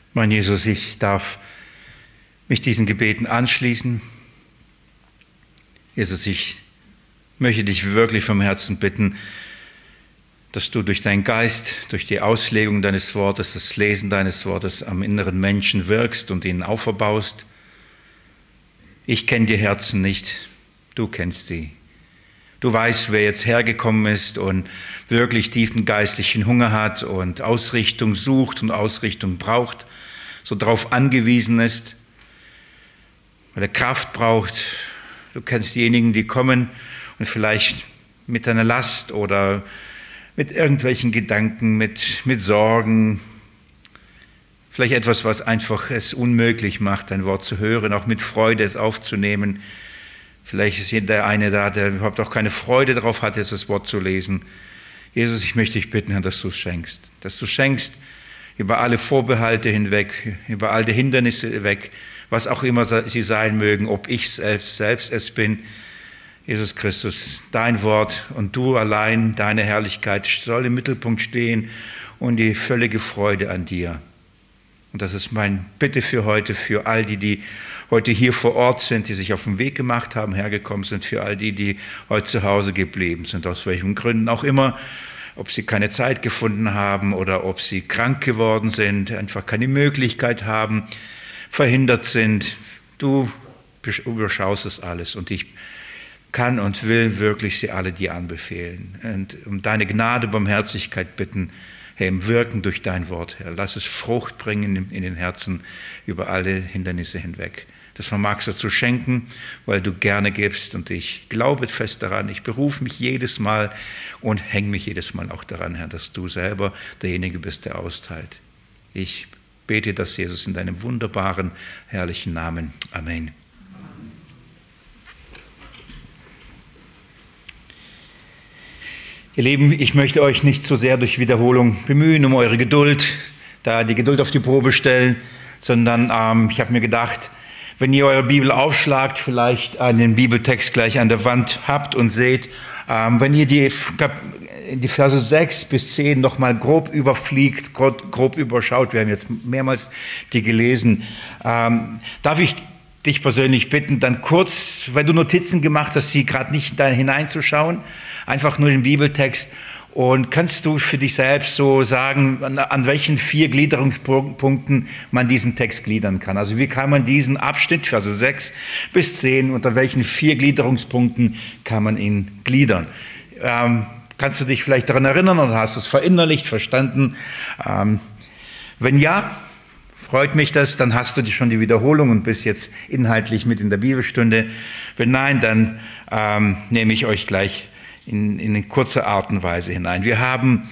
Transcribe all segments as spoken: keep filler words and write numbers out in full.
Mein Jesus, ich darf mich diesen Gebeten anschließen. Jesus, ich möchte dich wirklich vom Herzen bitten, dass du durch deinen Geist, durch die Auslegung deines Wortes, das Lesen deines Wortes am inneren Menschen wirkst und ihn auferbaust. Ich kenne die Herzen nicht, du kennst sie. Du weißt, wer jetzt hergekommen ist und wirklich tiefen geistlichen Hunger hat und Ausrichtung sucht und Ausrichtung braucht, so darauf angewiesen ist, weil er Kraft braucht. Du kennst diejenigen, die kommen und vielleicht mit einer Last oder mit irgendwelchen Gedanken, mit, mit Sorgen, vielleicht etwas, was einfach es unmöglich macht, ein Wort zu hören, auch mit Freude es aufzunehmen. Vielleicht ist der eine da, der überhaupt auch keine Freude darauf hat, jetzt das Wort zu lesen. Jesus, ich möchte dich bitten, Herr, dass du es schenkst. Dass du schenkst über alle Vorbehalte hinweg, über all die Hindernisse hinweg, was auch immer sie sein mögen, ob ich selbst, selbst es bin. Jesus Christus, dein Wort und du allein, deine Herrlichkeit soll im Mittelpunkt stehen und die völlige Freude an dir. Und das ist mein Bitte für heute, für all die, die heute hier vor Ort sind, die sich auf den Weg gemacht haben, hergekommen sind, für all die, die heute zu Hause geblieben sind, aus welchen Gründen auch immer, ob sie keine Zeit gefunden haben oder ob sie krank geworden sind, einfach keine Möglichkeit haben, verhindert sind. Du überschaust es alles und ich kann und will wirklich sie alle dir anbefehlen und um deine Gnade, Barmherzigkeit bitten, Herr, im Wirken durch dein Wort, Herr. Lass es Frucht bringen in den Herzen über alle Hindernisse hinweg. Das vermagst du zu schenken, weil du gerne gibst und ich glaube fest daran. Ich berufe mich jedes Mal und hänge mich jedes Mal auch daran, Herr, dass du selber derjenige bist, der austeilt. Ich bete das, Jesus, in deinem wunderbaren, herrlichen Namen. Amen. Ihr Lieben, ich möchte euch nicht zu sehr durch Wiederholung bemühen, um eure Geduld, da die Geduld auf die Probe stellen, sondern ähm, ich habe mir gedacht, wenn ihr eure Bibel aufschlagt, vielleicht einen Bibeltext gleich an der Wand habt und seht, ähm, wenn ihr die, die Verse sechs bis zehn nochmal grob überfliegt, grob, grob überschaut, wir haben jetzt mehrmals die gelesen, ähm, darf ich dich persönlich bitten, dann kurz, wenn du Notizen gemacht hast, sie gerade nicht da hineinzuschauen, einfach nur den Bibeltext. Und kannst du für dich selbst so sagen, an, an welchen vier Gliederungspunkten man diesen Text gliedern kann? Also wie kann man diesen Abschnitt, Verse sechs bis zehn, unter welchen vier Gliederungspunkten kann man ihn gliedern? Ähm, kannst du dich vielleicht daran erinnern oder hast du es verinnerlicht, verstanden? Ähm, wenn ja, freut mich das, dann hast du schon die Wiederholung und bist jetzt inhaltlich mit in der Bibelstunde. Wenn nein, dann ähm, nehme ich euch gleich in, in eine kurze Art und Weise hinein. Wir haben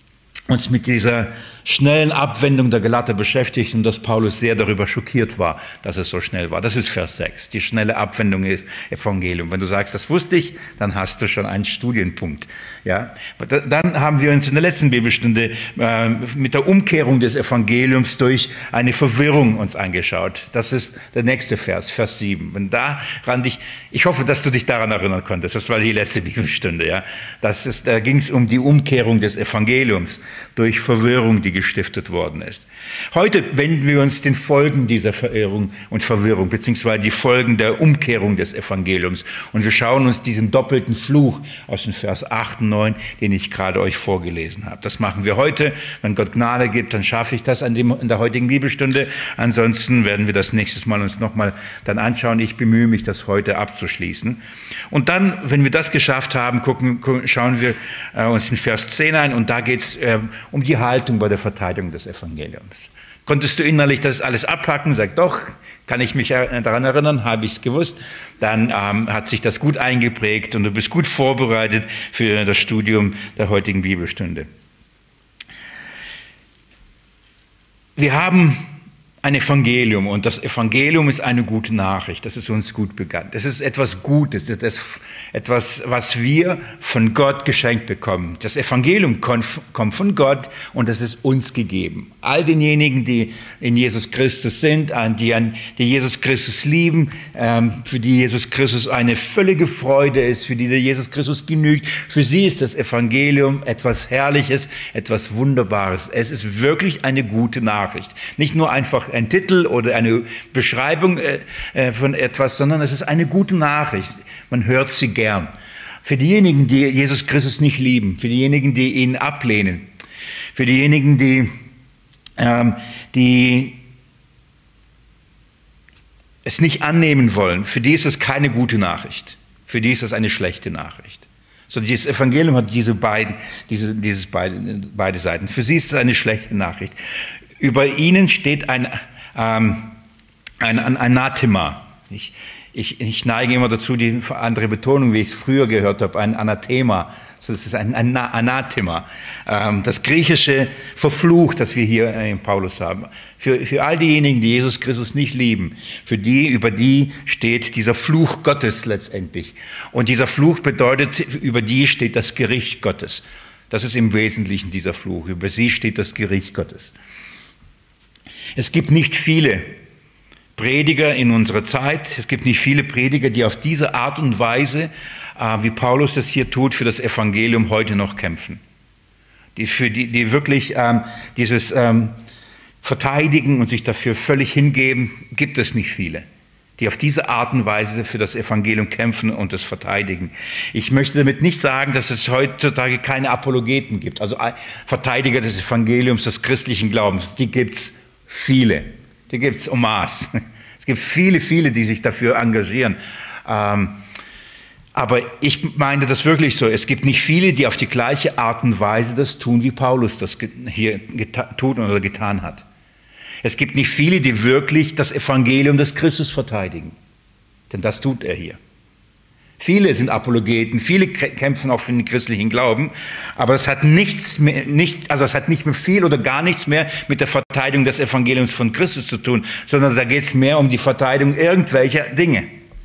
uns mit dieser schnellen Abwendung der Galater beschäftigt und dass Paulus sehr darüber schockiert war, dass es so schnell war. Das ist Vers sechs, die schnelle Abwendung des Evangeliums. Wenn du sagst, das wusste ich, dann hast du schon einen Studienpunkt. Ja? Dann haben wir uns in der letzten Bibelstunde äh, mit der Umkehrung des Evangeliums durch eine Verwirrung uns angeschaut. Das ist der nächste Vers, Vers sieben. Wenn daran dich, ich hoffe, dass du dich daran erinnern konntest. Das war die letzte Bibelstunde. Ja? Das ist, da ging es um die Umkehrung des Evangeliums durch Verwirrung, die gestiftet worden ist. Heute wenden wir uns den Folgen dieser Verirrung und Verwirrung, beziehungsweise die Folgen der Umkehrung des Evangeliums. Und wir schauen uns diesen doppelten Fluch aus den Vers acht und neun, den ich gerade euch vorgelesen habe. Das machen wir heute. Wenn Gott Gnade gibt, dann schaffe ich das an dem, in der heutigen Bibelstunde. Ansonsten werden wir das nächstes Mal uns nochmal dann anschauen. Ich bemühe mich, das heute abzuschließen. Und dann, wenn wir das geschafft haben, gucken, schauen wir äh, uns den Vers zehn ein und da geht es äh, um die Haltung bei der Verteidigung des Evangeliums. Konntest du innerlich das alles abhacken? Sag doch, kann ich mich daran erinnern, habe ich es gewusst. Dann ähm, hat sich das gut eingeprägt und du bist gut vorbereitet für das Studium der heutigen Bibelstunde. Wir haben ein Evangelium, und das Evangelium ist eine gute Nachricht, das ist uns gut bekannt. Es ist etwas Gutes, das ist etwas, was wir von Gott geschenkt bekommen. Das Evangelium kommt von Gott und es ist uns gegeben. All denjenigen, die in Jesus Christus sind, die, an, die Jesus Christus lieben, für die Jesus Christus eine völlige Freude ist, für die der Jesus Christus genügt, für sie ist das Evangelium etwas Herrliches, etwas Wunderbares. Es ist wirklich eine gute Nachricht. Nicht nur einfach ein Titel oder eine Beschreibung äh, von etwas, sondern es ist eine gute Nachricht. Man hört sie gern. Für diejenigen, die Jesus Christus nicht lieben, für diejenigen, die ihn ablehnen, für diejenigen, die, ähm, die es nicht annehmen wollen, für die ist es keine gute Nachricht. Für die ist es eine schlechte Nachricht. So, dieses Evangelium hat diese beiden, diese, dieses beide, beide Seiten. Für sie ist es eine schlechte Nachricht. Über ihnen steht ein, ähm, ein, ein Anathema. Ich, ich, ich neige immer dazu, die andere Betonung, wie ich es früher gehört habe, ein Anathema. So, das ist ein, ein Anathema. Ähm, das griechische verflucht, das wir hier in Paulus haben. Für, für all diejenigen, die Jesus Christus nicht lieben, für die, über die steht dieser Fluch Gottes letztendlich. Und dieser Fluch bedeutet, über die steht das Gericht Gottes. Das ist im Wesentlichen dieser Fluch. Über sie steht das Gericht Gottes. Es gibt nicht viele Prediger in unserer Zeit, es gibt nicht viele Prediger, die auf diese Art und Weise, äh, wie Paulus das hier tut, für das Evangelium heute noch kämpfen. Die, für die, die wirklich ähm, dieses ähm, verteidigen und sich dafür völlig hingeben, gibt es nicht viele, die auf diese Art und Weise für das Evangelium kämpfen und es verteidigen. Ich möchte damit nicht sagen, dass es heutzutage keine Apologeten gibt, also Verteidiger des Evangeliums, des christlichen Glaubens, die gibt es viele, die gibt es en masse. Es gibt viele, viele, die sich dafür engagieren. Ähm, aber ich meine das wirklich so, es gibt nicht viele, die auf die gleiche Art und Weise das tun, wie Paulus das hier tut oder getan hat. Es gibt nicht viele, die wirklich das Evangelium des Christus verteidigen, denn das tut er hier. Viele sind Apologeten, viele kämpfen auch für den christlichen Glauben, aber es hat nichts mehr, nicht, also es hat nicht mehr viel oder gar nichts mehr mit der Verteidigung des Evangeliums von Christus zu tun, sondern da geht es mehr um die Verteidigung irgendwelcher Dinge.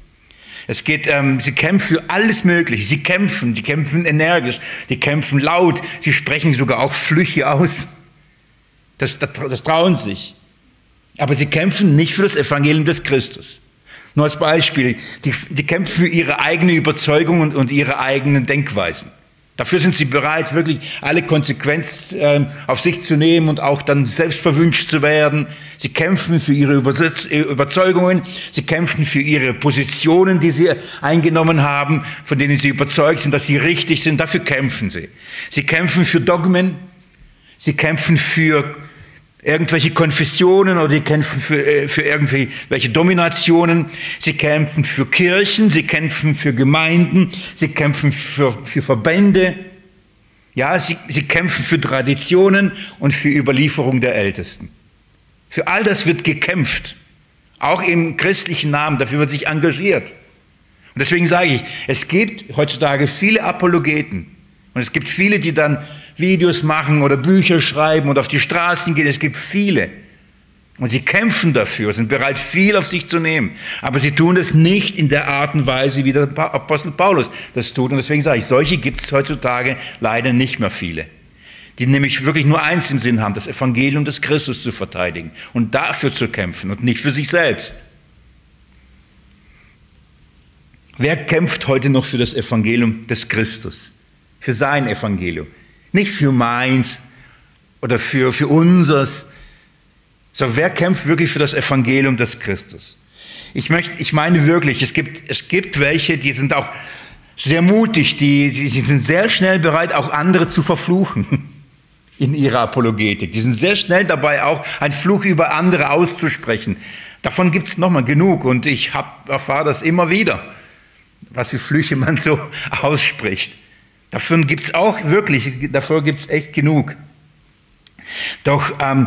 Es geht, ähm, sie kämpfen für alles Mögliche, sie kämpfen, sie kämpfen energisch, die kämpfen laut, sie sprechen sogar auch Flüche aus. Das, das, das trauen sich. Aber sie kämpfen nicht für das Evangelium des Christus. Nur als Beispiel, die, die kämpfen für ihre eigene Überzeugung und, und ihre eigenen Denkweisen. Dafür sind sie bereit, wirklich alle Konsequenzen äh, auf sich zu nehmen und auch dann selbst verwünscht zu werden. Sie kämpfen für ihre Übersitz, Überzeugungen, sie kämpfen für ihre Positionen, die sie eingenommen haben, von denen sie überzeugt sind, dass sie richtig sind. Dafür kämpfen sie. Sie kämpfen für Dogmen, sie kämpfen für irgendwelche Konfessionen oder die kämpfen für, für irgendwelche Dominationen. Sie kämpfen für Kirchen, sie kämpfen für Gemeinden, sie kämpfen für, für Verbände. Ja, sie, sie kämpfen für Traditionen und für Überlieferung der Ältesten. Für all das wird gekämpft, auch im christlichen Namen, dafür wird sich engagiert. Und deswegen sage ich, es gibt heutzutage viele Apologeten. Und es gibt viele, die dann Videos machen oder Bücher schreiben und auf die Straßen gehen. Es gibt viele. Und sie kämpfen dafür, sind bereit, viel auf sich zu nehmen. Aber sie tun es nicht in der Art und Weise, wie der Apostel Paulus das tut. Und deswegen sage ich, solche gibt es heutzutage leider nicht mehr viele. Die nämlich wirklich nur eins im Sinn haben, das Evangelium des Christus zu verteidigen und dafür zu kämpfen und nicht für sich selbst. Wer kämpft heute noch für das Evangelium des Christus? Für sein Evangelium. Nicht für meins oder für, für unseres. So, wer kämpft wirklich für das Evangelium des Christus? Ich möchte, ich meine wirklich, es gibt, es gibt welche, die sind auch sehr mutig, die, die, die sind sehr schnell bereit, auch andere zu verfluchen in ihrer Apologetik. Die sind sehr schnell dabei, auch einen Fluch über andere auszusprechen. Davon gibt es nochmal genug und ich hab, erfahre das immer wieder, was für Flüche man so ausspricht. Davon gibt es auch wirklich, davor gibt es echt genug. Doch ähm,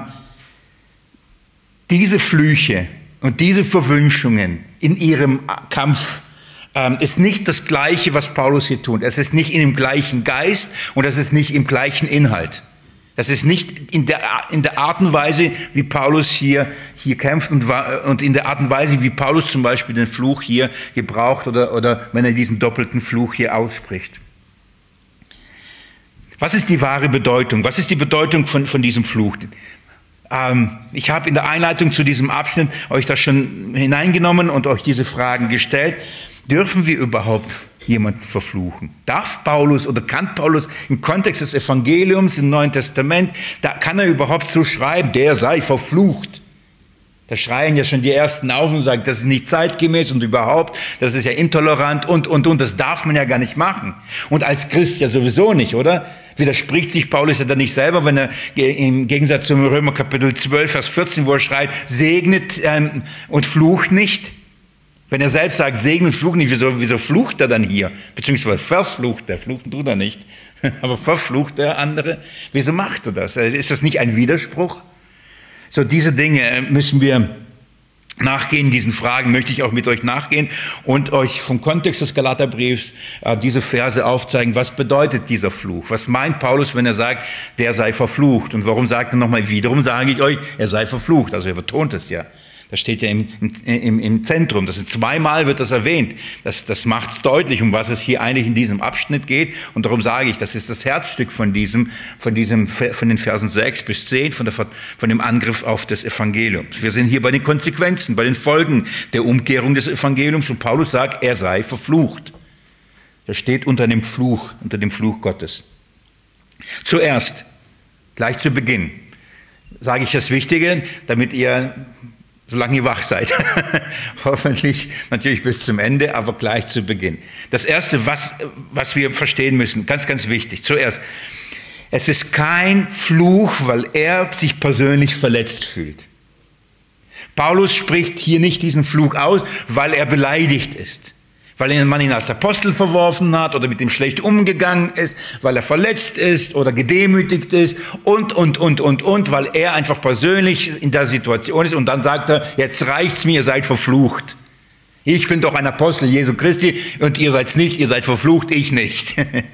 diese Flüche und diese Verwünschungen in ihrem Kampf ähm, ist nicht das Gleiche, was Paulus hier tut. Es ist nicht in dem gleichen Geist und es ist nicht im gleichen Inhalt. Das ist nicht in der, in der Art und Weise, wie Paulus hier, hier kämpft und, und in der Art und Weise, wie Paulus zum Beispiel den Fluch hier gebraucht oder, oder wenn er diesen doppelten Fluch hier ausspricht. Was ist die wahre Bedeutung? Was ist die Bedeutung von, von diesem Fluch? Ähm, ich habe in der Einleitung zu diesem Abschnitt euch das schon hineingenommen und euch diese Fragen gestellt. Dürfen wir überhaupt jemanden verfluchen? Darf Paulus oder kann Paulus im Kontext des Evangeliums im Neuen Testament, da kann er überhaupt so schreiben, der sei verflucht? Da schreien ja schon die Ersten auf und sagen, das ist nicht zeitgemäß und überhaupt, das ist ja intolerant und, und, und, das darf man ja gar nicht machen. Und als Christ ja sowieso nicht, oder? Widerspricht sich Paulus ja dann nicht selber, wenn er im Gegensatz zum Römer Kapitel zwölf, Vers vierzehn, wo er schreibt, segnet ähm, und flucht nicht. Wenn er selbst sagt, segnen und fluchen nicht, wieso, wieso flucht er dann hier? Beziehungsweise verflucht er, fluchen tut er nicht, aber verflucht er andere. Wieso macht er das? Ist das nicht ein Widerspruch? So, diese Dinge müssen wir nachgehen, diesen Fragen möchte ich auch mit euch nachgehen und euch vom Kontext des Galaterbriefs äh, diese Verse aufzeigen, was bedeutet dieser Fluch? Was meint Paulus, wenn er sagt, der sei verflucht? Und warum sagt er nochmal, wiederum sage ich euch, er sei verflucht? Also er betont es ja. Das steht ja im, im, im Zentrum. Das ist zweimal wird das erwähnt. Das, das macht es deutlich, um was es hier eigentlich in diesem Abschnitt geht. Und darum sage ich, das ist das Herzstück von diesem, von diesem, von den Versen sechs bis zehn, von, der, von dem Angriff auf das Evangelium. Wir sind hier bei den Konsequenzen, bei den Folgen der Umkehrung des Evangeliums. Und Paulus sagt, er sei verflucht. Er steht unter dem Fluch, unter dem Fluch Gottes. Zuerst, gleich zu Beginn, sage ich das Wichtige, damit ihr solange ihr wach seid. Hoffentlich natürlich bis zum Ende, aber gleich zu Beginn. Das Erste, was, was wir verstehen müssen, ganz, ganz wichtig. Zuerst, es ist kein Fluch, weil er sich persönlich verletzt fühlt. Paulus spricht hier nicht diesen Fluch aus, weil er beleidigt ist. Weil man ihn als Apostel verworfen hat oder mit ihm schlecht umgegangen ist, weil er verletzt ist oder gedemütigt ist und, und, und, und, und, weil er einfach persönlich in der Situation ist und dann sagt er, jetzt reicht's mir, ihr seid verflucht. Ich bin doch ein Apostel Jesu Christi und ihr seid's nicht, ihr seid verflucht, ich nicht.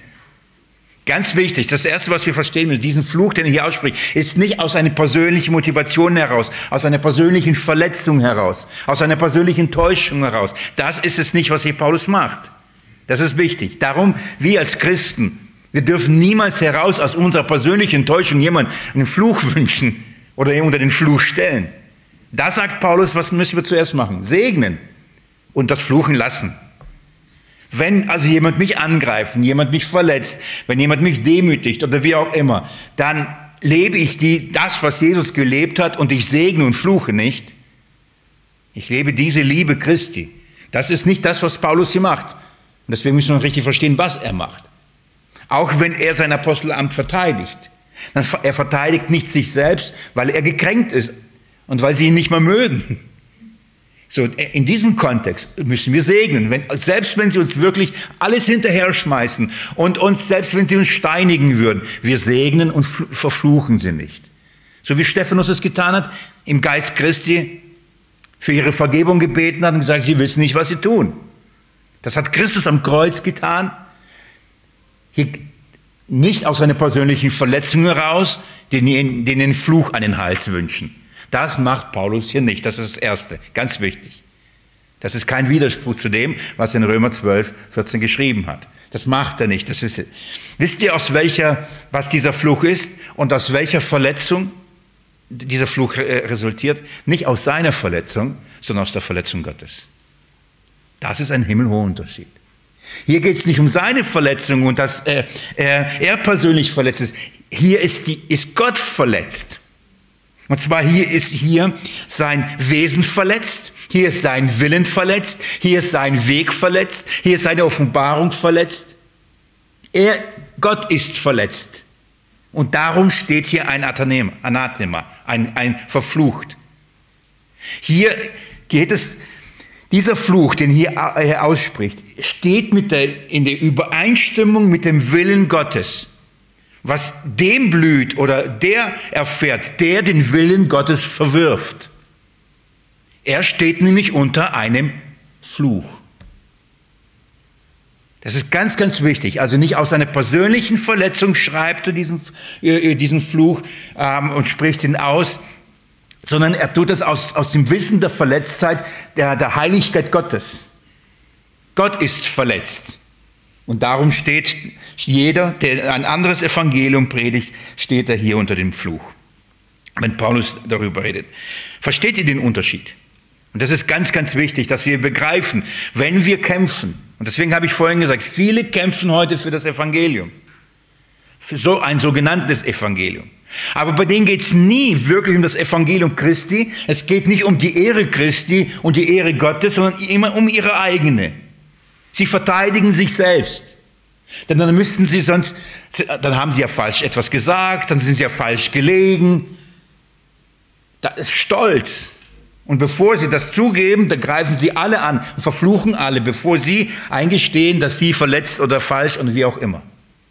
Ganz wichtig, das Erste, was wir verstehen müssen, diesen Fluch, den er hier ausspricht, ist nicht aus einer persönlichen Motivation heraus, aus einer persönlichen Verletzung heraus, aus einer persönlichen Täuschung heraus. Das ist es nicht, was hier Paulus macht. Das ist wichtig. Darum, wir als Christen, wir dürfen niemals heraus aus unserer persönlichen Täuschung jemanden einen Fluch wünschen oder unter den Fluch stellen. Da sagt Paulus, was müssen wir zuerst machen? Segnen und das Fluchen lassen. Wenn also jemand mich angreift, jemand mich verletzt, wenn jemand mich demütigt oder wie auch immer, dann lebe ich die, das, was Jesus gelebt hat und ich segne und fluche nicht. Ich lebe diese Liebe Christi. Das ist nicht das, was Paulus hier macht. Und deswegen müssen wir noch richtig verstehen, was er macht. Auch wenn er sein Apostelamt verteidigt. Er verteidigt nicht sich selbst, weil er gekränkt ist und weil sie ihn nicht mehr mögen. So, in diesem Kontext müssen wir segnen. Wenn, selbst wenn sie uns wirklich alles hinterher schmeißen und uns, selbst wenn sie uns steinigen würden, wir segnen und verfluchen sie nicht. So wie Stephanus es getan hat, im Geist Christi für ihre Vergebung gebeten hat und gesagt, sie wissen nicht, was sie tun. Das hat Christus am Kreuz getan. Hier nicht aus einer persönlichen Verletzung heraus, denen den Fluch an den Hals wünschen. Das macht Paulus hier nicht. Das ist das Erste. Ganz wichtig. Das ist kein Widerspruch zu dem, was er in Römer zwölf, vierzehn geschrieben hat. Das macht er nicht. Das ist, wisst ihr, aus welcher, was dieser Fluch ist und aus welcher Verletzung dieser Fluch resultiert? Nicht aus seiner Verletzung, sondern aus der Verletzung Gottes. Das ist ein himmelhoher Unterschied. Hier geht es nicht um seine Verletzung und dass äh, er, er persönlich verletzt ist. Hier ist, die, ist Gott verletzt. Und zwar hier ist hier sein Wesen verletzt, hier ist sein Willen verletzt, hier ist sein Weg verletzt, hier ist seine Offenbarung verletzt. Er, Gott ist verletzt. Und darum steht hier ein Anathema, ein, ein verflucht. Hier geht es, dieser Fluch, den hier er ausspricht, steht mit der, in der Übereinstimmung mit dem Willen Gottes. Was dem blüht oder der erfährt, der den Willen Gottes verwirft. Er steht nämlich unter einem Fluch. Das ist ganz, ganz wichtig. Also nicht aus einer persönlichen Verletzung schreibt er diesen, äh, diesen Fluch ähm, und spricht ihn aus, sondern er tut es aus, aus dem Wissen der Verletztheit, der, der Heiligkeit Gottes. Gott ist verletzt. Und darum steht jeder, der ein anderes Evangelium predigt, steht er hier unter dem Fluch, wenn Paulus darüber redet. Versteht ihr den Unterschied? Und das ist ganz, ganz wichtig, dass wir begreifen, wenn wir kämpfen, und deswegen habe ich vorhin gesagt, viele kämpfen heute für das Evangelium, für so ein sogenanntes Evangelium. Aber bei denen geht es nie wirklich um das Evangelium Christi, es geht nicht um die Ehre Christi und die Ehre Gottes, sondern immer um ihre eigene. Sie verteidigen sich selbst. Denn dann müssten sie sonst, dann haben sie ja falsch etwas gesagt, dann sind sie ja falsch gelegen. Da ist Stolz. Und bevor sie das zugeben, da greifen sie alle an und verfluchen alle, bevor sie eingestehen, dass sie verletzt oder falsch und wie auch immer.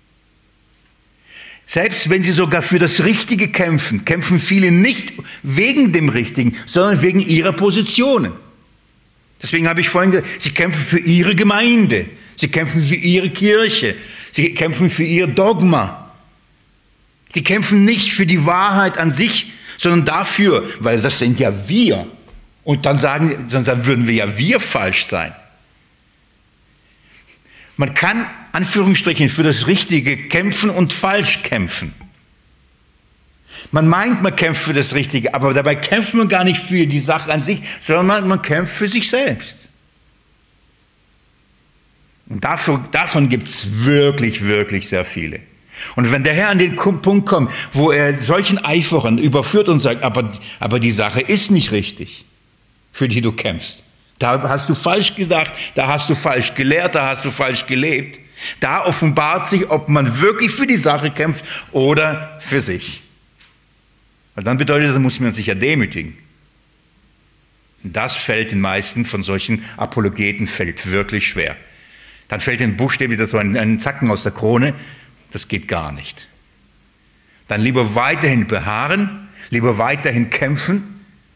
Selbst wenn sie sogar für das Richtige kämpfen, kämpfen viele nicht wegen dem Richtigen, sondern wegen ihrer Positionen. Deswegen habe ich vorhin gesagt, sie kämpfen für ihre Gemeinde, sie kämpfen für ihre Kirche, sie kämpfen für ihr Dogma. Sie kämpfen nicht für die Wahrheit an sich, sondern dafür, weil das sind ja wir. Und dann sagen, dann würden wir ja wir falsch sein. Man kann, Anführungsstrichen, für das Richtige kämpfen und falsch kämpfen. Man meint, man kämpft für das Richtige, aber dabei kämpft man gar nicht für die Sache an sich, sondern man, man kämpft für sich selbst. Und dafür, davon gibt es wirklich, wirklich sehr viele. Und wenn der Herr an den Punkt kommt, wo er solchen Eiferern überführt und sagt, aber, aber die Sache ist nicht richtig, für die du kämpfst. Da hast du falsch gedacht, da hast du falsch gelehrt, da hast du falsch gelebt. Da offenbart sich, ob man wirklich für die Sache kämpft oder für sich. Weil dann bedeutet, dann muss man sich ja demütigen. Und das fällt den meisten von solchen Apologeten fällt wirklich schwer. Dann fällt den buchstäblich so ein, ein Zacken aus der Krone. Das geht gar nicht. Dann lieber weiterhin beharren, lieber weiterhin kämpfen,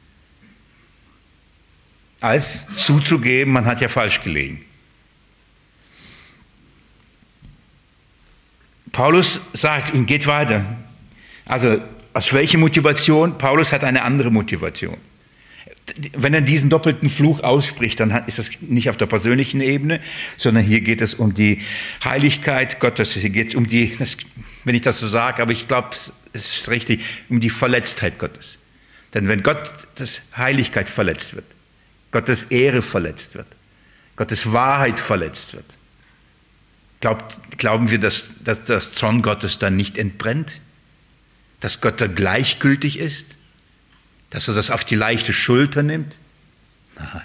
als zuzugeben, man hat ja falsch gelegen. Paulus sagt und geht weiter. Also aus welcher Motivation? Paulus hat eine andere Motivation. Wenn er diesen doppelten Fluch ausspricht, dann ist das nicht auf der persönlichen Ebene, sondern hier geht es um die Heiligkeit Gottes. Hier geht es um die, das, wenn ich das so sage, aber ich glaube, es ist richtig, um die Verletztheit Gottes. Denn wenn Gottes Heiligkeit verletzt wird, Gottes Ehre verletzt wird, Gottes Wahrheit verletzt wird, glaubt, glauben wir, dass, dass das Zorn Gottes dann nicht entbrennt? Dass Gott da gleichgültig ist? Dass er das auf die leichte Schulter nimmt? Nein.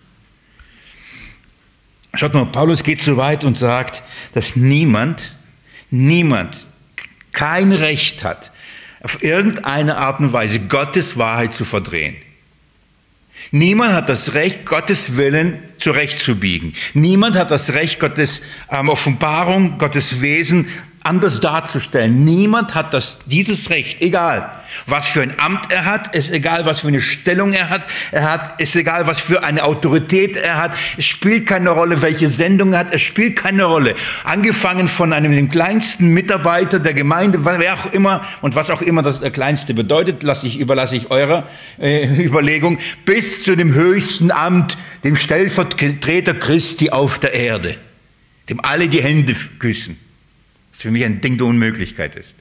Schaut mal, Paulus geht so weit und sagt, dass niemand, niemand kein Recht hat, auf irgendeine Art und Weise Gottes Wahrheit zu verdrehen. Niemand hat das Recht, Gottes Willen zurechtzubiegen. Niemand hat das Recht, Gottes ähm, Offenbarung, Gottes Wesen anders darzustellen. Niemand hat das, dieses Recht, egal was für ein Amt er hat, ist egal was für eine Stellung er hat, er hat, ist egal was für eine Autorität er hat, es spielt keine Rolle, welche Sendung er hat, es spielt keine Rolle. Angefangen von einem dem kleinsten Mitarbeiter der Gemeinde, wer auch immer und was auch immer das der Kleinste bedeutet, lasse ich, überlasse ich eurer äh, Überlegung, bis zu dem höchsten Amt, dem Stellvertreter Christi auf der Erde, dem alle die Hände küssen. Was für mich ein Ding der Unmöglichkeit ist.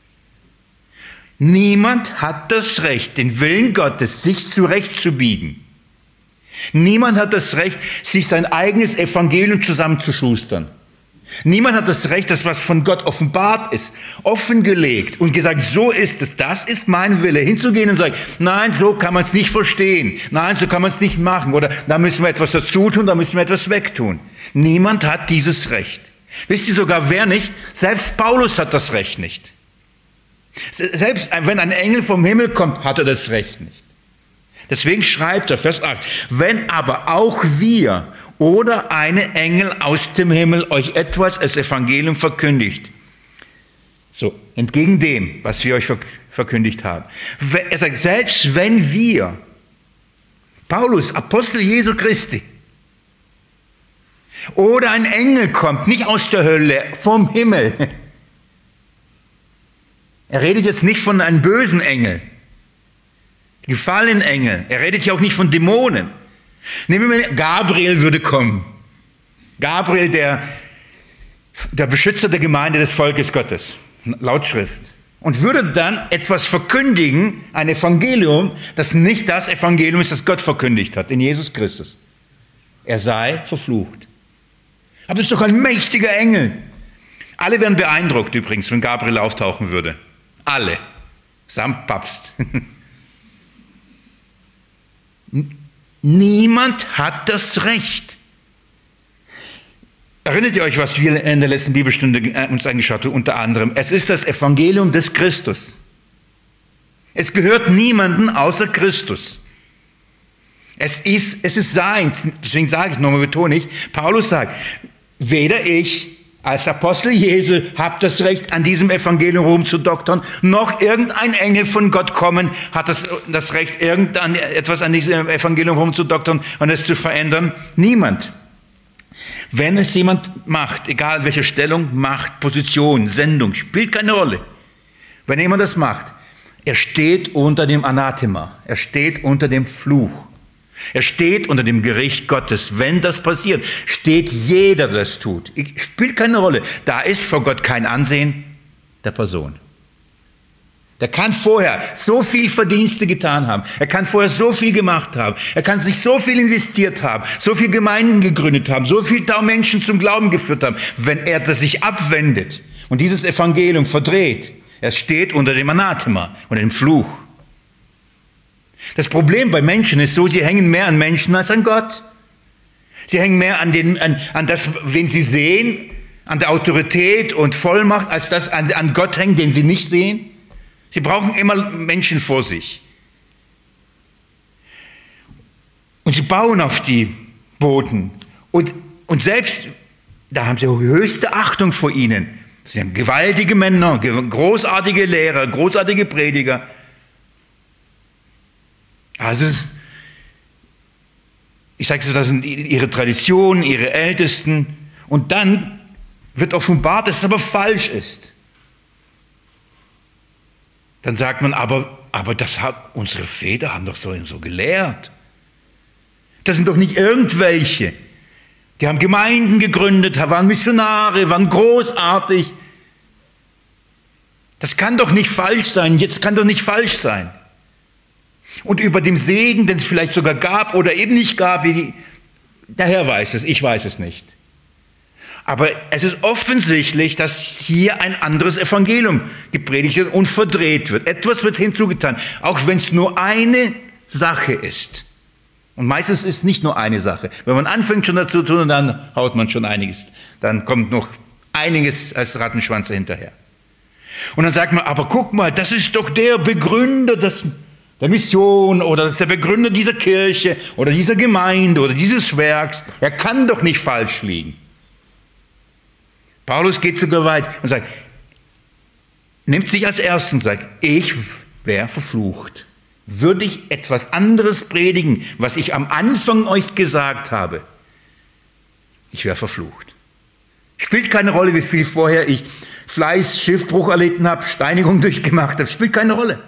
Niemand hat das Recht, den Willen Gottes sich zurechtzubiegen. Niemand hat das Recht, sich sein eigenes Evangelium zusammenzuschustern. Niemand hat das Recht, das, was von Gott offenbart ist, offengelegt und gesagt, so ist es, das ist mein Wille, hinzugehen und sagen, nein, so kann man es nicht verstehen, nein, so kann man es nicht machen oder da müssen wir etwas dazu tun, da müssen wir etwas wegtun. Niemand hat dieses Recht. Wisst ihr sogar, wer nicht? Selbst Paulus hat das Recht nicht. Selbst wenn ein Engel vom Himmel kommt, hat er das Recht nicht. Deswegen schreibt er, Vers acht, wenn aber auch wir oder eine Engel aus dem Himmel euch etwas als Evangelium verkündigt. So, entgegen dem, was wir euch verkündigt haben. Er sagt, selbst wenn wir, Paulus, Apostel Jesu Christi, Oder ein Engel kommt, nicht aus der Hölle, vom Himmel. Er redet jetzt nicht von einem bösen Engel, gefallenen Engel. Er redet ja auch nicht von Dämonen. Nehmen wir, Gabriel würde kommen. Gabriel, der, der Beschützer der Gemeinde des Volkes Gottes, laut Schrift. Und würde dann etwas verkündigen, ein Evangelium, das nicht das Evangelium ist, das Gott verkündigt hat, in Jesus Christus. Er sei verflucht. Aber es ist doch ein mächtiger Engel. Alle wären beeindruckt übrigens, wenn Gabriel auftauchen würde. Alle. Samt Papst. Niemand hat das Recht. Erinnert ihr euch, was wir in der letzten Bibelstunde uns angeschaut haben? Unter anderem, es ist das Evangelium des Christus. Es gehört niemandem außer Christus. Es ist, es ist seins. Deswegen sage ich nochmal, betone ich, Paulus sagt, weder ich als Apostel Jesu habe das Recht, an diesem Evangelium rumzudoktern, noch irgendein Engel von Gott kommen hat das, das Recht, irgendein, etwas an diesem Evangelium rumzudoktern und es zu verändern. Niemand. Wenn es jemand macht, egal welche Stellung, Macht, Position, Sendung, spielt keine Rolle. Wenn jemand das macht, er steht unter dem Anathema, er steht unter dem Fluch. Er steht unter dem Gericht Gottes. Wenn das passiert, steht jeder, der das tut. Spielt keine Rolle. Da ist vor Gott kein Ansehen der Person. Der kann vorher so viel Verdienste getan haben. Er kann vorher so viel gemacht haben. Er kann sich so viel investiert haben, so viele Gemeinden gegründet haben, so viele Menschen zum Glauben geführt haben. Wenn er das sich abwendet und dieses Evangelium verdreht, er steht unter dem Anathema, unter dem Fluch. Das Problem bei Menschen ist so, sie hängen mehr an Menschen als an Gott. Sie hängen mehr an, den, an, an das, wen sie sehen, an der Autorität und Vollmacht, als das an, an Gott hängen, den sie nicht sehen. Sie brauchen immer Menschen vor sich. Und sie bauen auf die Boten. Und, und selbst, da haben sie höchste Achtung vor ihnen. Das sind gewaltige Männer, großartige Lehrer, großartige Prediger. Also, ich sage so, das sind ihre Traditionen, ihre Ältesten. Und dann wird offenbart, dass es aber falsch ist. Dann sagt man, aber, aber das hat, unsere Väter haben doch so, so gelehrt. Das sind doch nicht irgendwelche. Die haben Gemeinden gegründet, waren Missionare, waren großartig. Das kann doch nicht falsch sein, jetzt kann doch nicht falsch sein. Und über dem Segen, den es vielleicht sogar gab oder eben nicht gab, der Herr weiß es, ich weiß es nicht. Aber es ist offensichtlich, dass hier ein anderes Evangelium gepredigt wird und verdreht wird. Etwas wird hinzugetan, auch wenn es nur eine Sache ist. Und meistens ist es nicht nur eine Sache. Wenn man anfängt schon dazu zu tun, dann haut man schon einiges. Dann kommt noch einiges als Rattenschwanz hinterher. Und dann sagt man, aber guck mal, das ist doch der Begründer des, der Mission oder das ist der Begründer dieser Kirche oder dieser Gemeinde oder dieses Werks. Er kann doch nicht falsch liegen. Paulus geht sogar weit und sagt, nimmt sich als Ersten und sagt, ich wäre verflucht. Würde ich etwas anderes predigen, was ich am Anfang euch gesagt habe, ich wäre verflucht. Spielt keine Rolle, wie viel vorher ich Fleiß, Schiffbruch erlitten habe, Steinigung durchgemacht habe, spielt keine Rolle.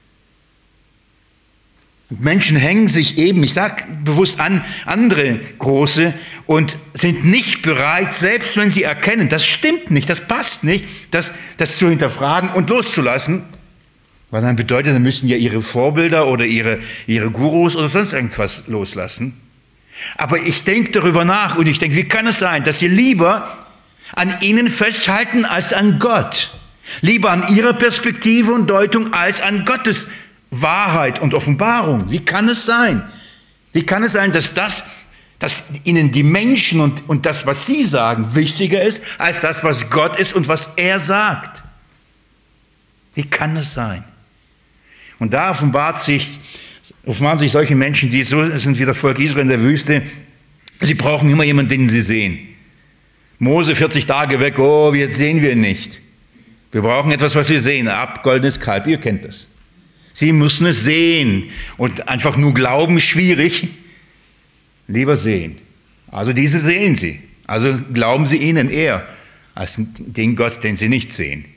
Und Menschen hängen sich eben, ich sage bewusst an, andere große und sind nicht bereit, selbst wenn sie erkennen, das stimmt nicht, das passt nicht, das, das zu hinterfragen und loszulassen. Was dann bedeutet, dann müssen ja ihre Vorbilder oder ihre, ihre Gurus oder sonst irgendwas loslassen. Aber ich denke darüber nach und ich denke, wie kann es sein, dass sie lieber an ihnen festhalten als an Gott? Lieber an ihrer Perspektive und Deutung als an Gottes Wahrheit und Offenbarung. Wie kann es sein? Wie kann es sein, dass, das, dass ihnen die Menschen und, und das, was sie sagen, wichtiger ist, als das, was Gott ist und was er sagt? Wie kann es sein? Und da offenbart sich, offenbaren sich solche Menschen, die so sind wie das Volk Israel in der Wüste. Sie brauchen immer jemanden, den sie sehen. Mose vierzig Tage weg, oh, jetzt sehen wir ihn nicht. Wir brauchen etwas, was wir sehen. Ab, goldenes Kalb, ihr kennt das. Sie müssen es sehen. Und einfach nur glauben ist schwierig. Lieber sehen. Also diese sehen sie. Also glauben sie ihnen eher als den Gott, den sie nicht sehen.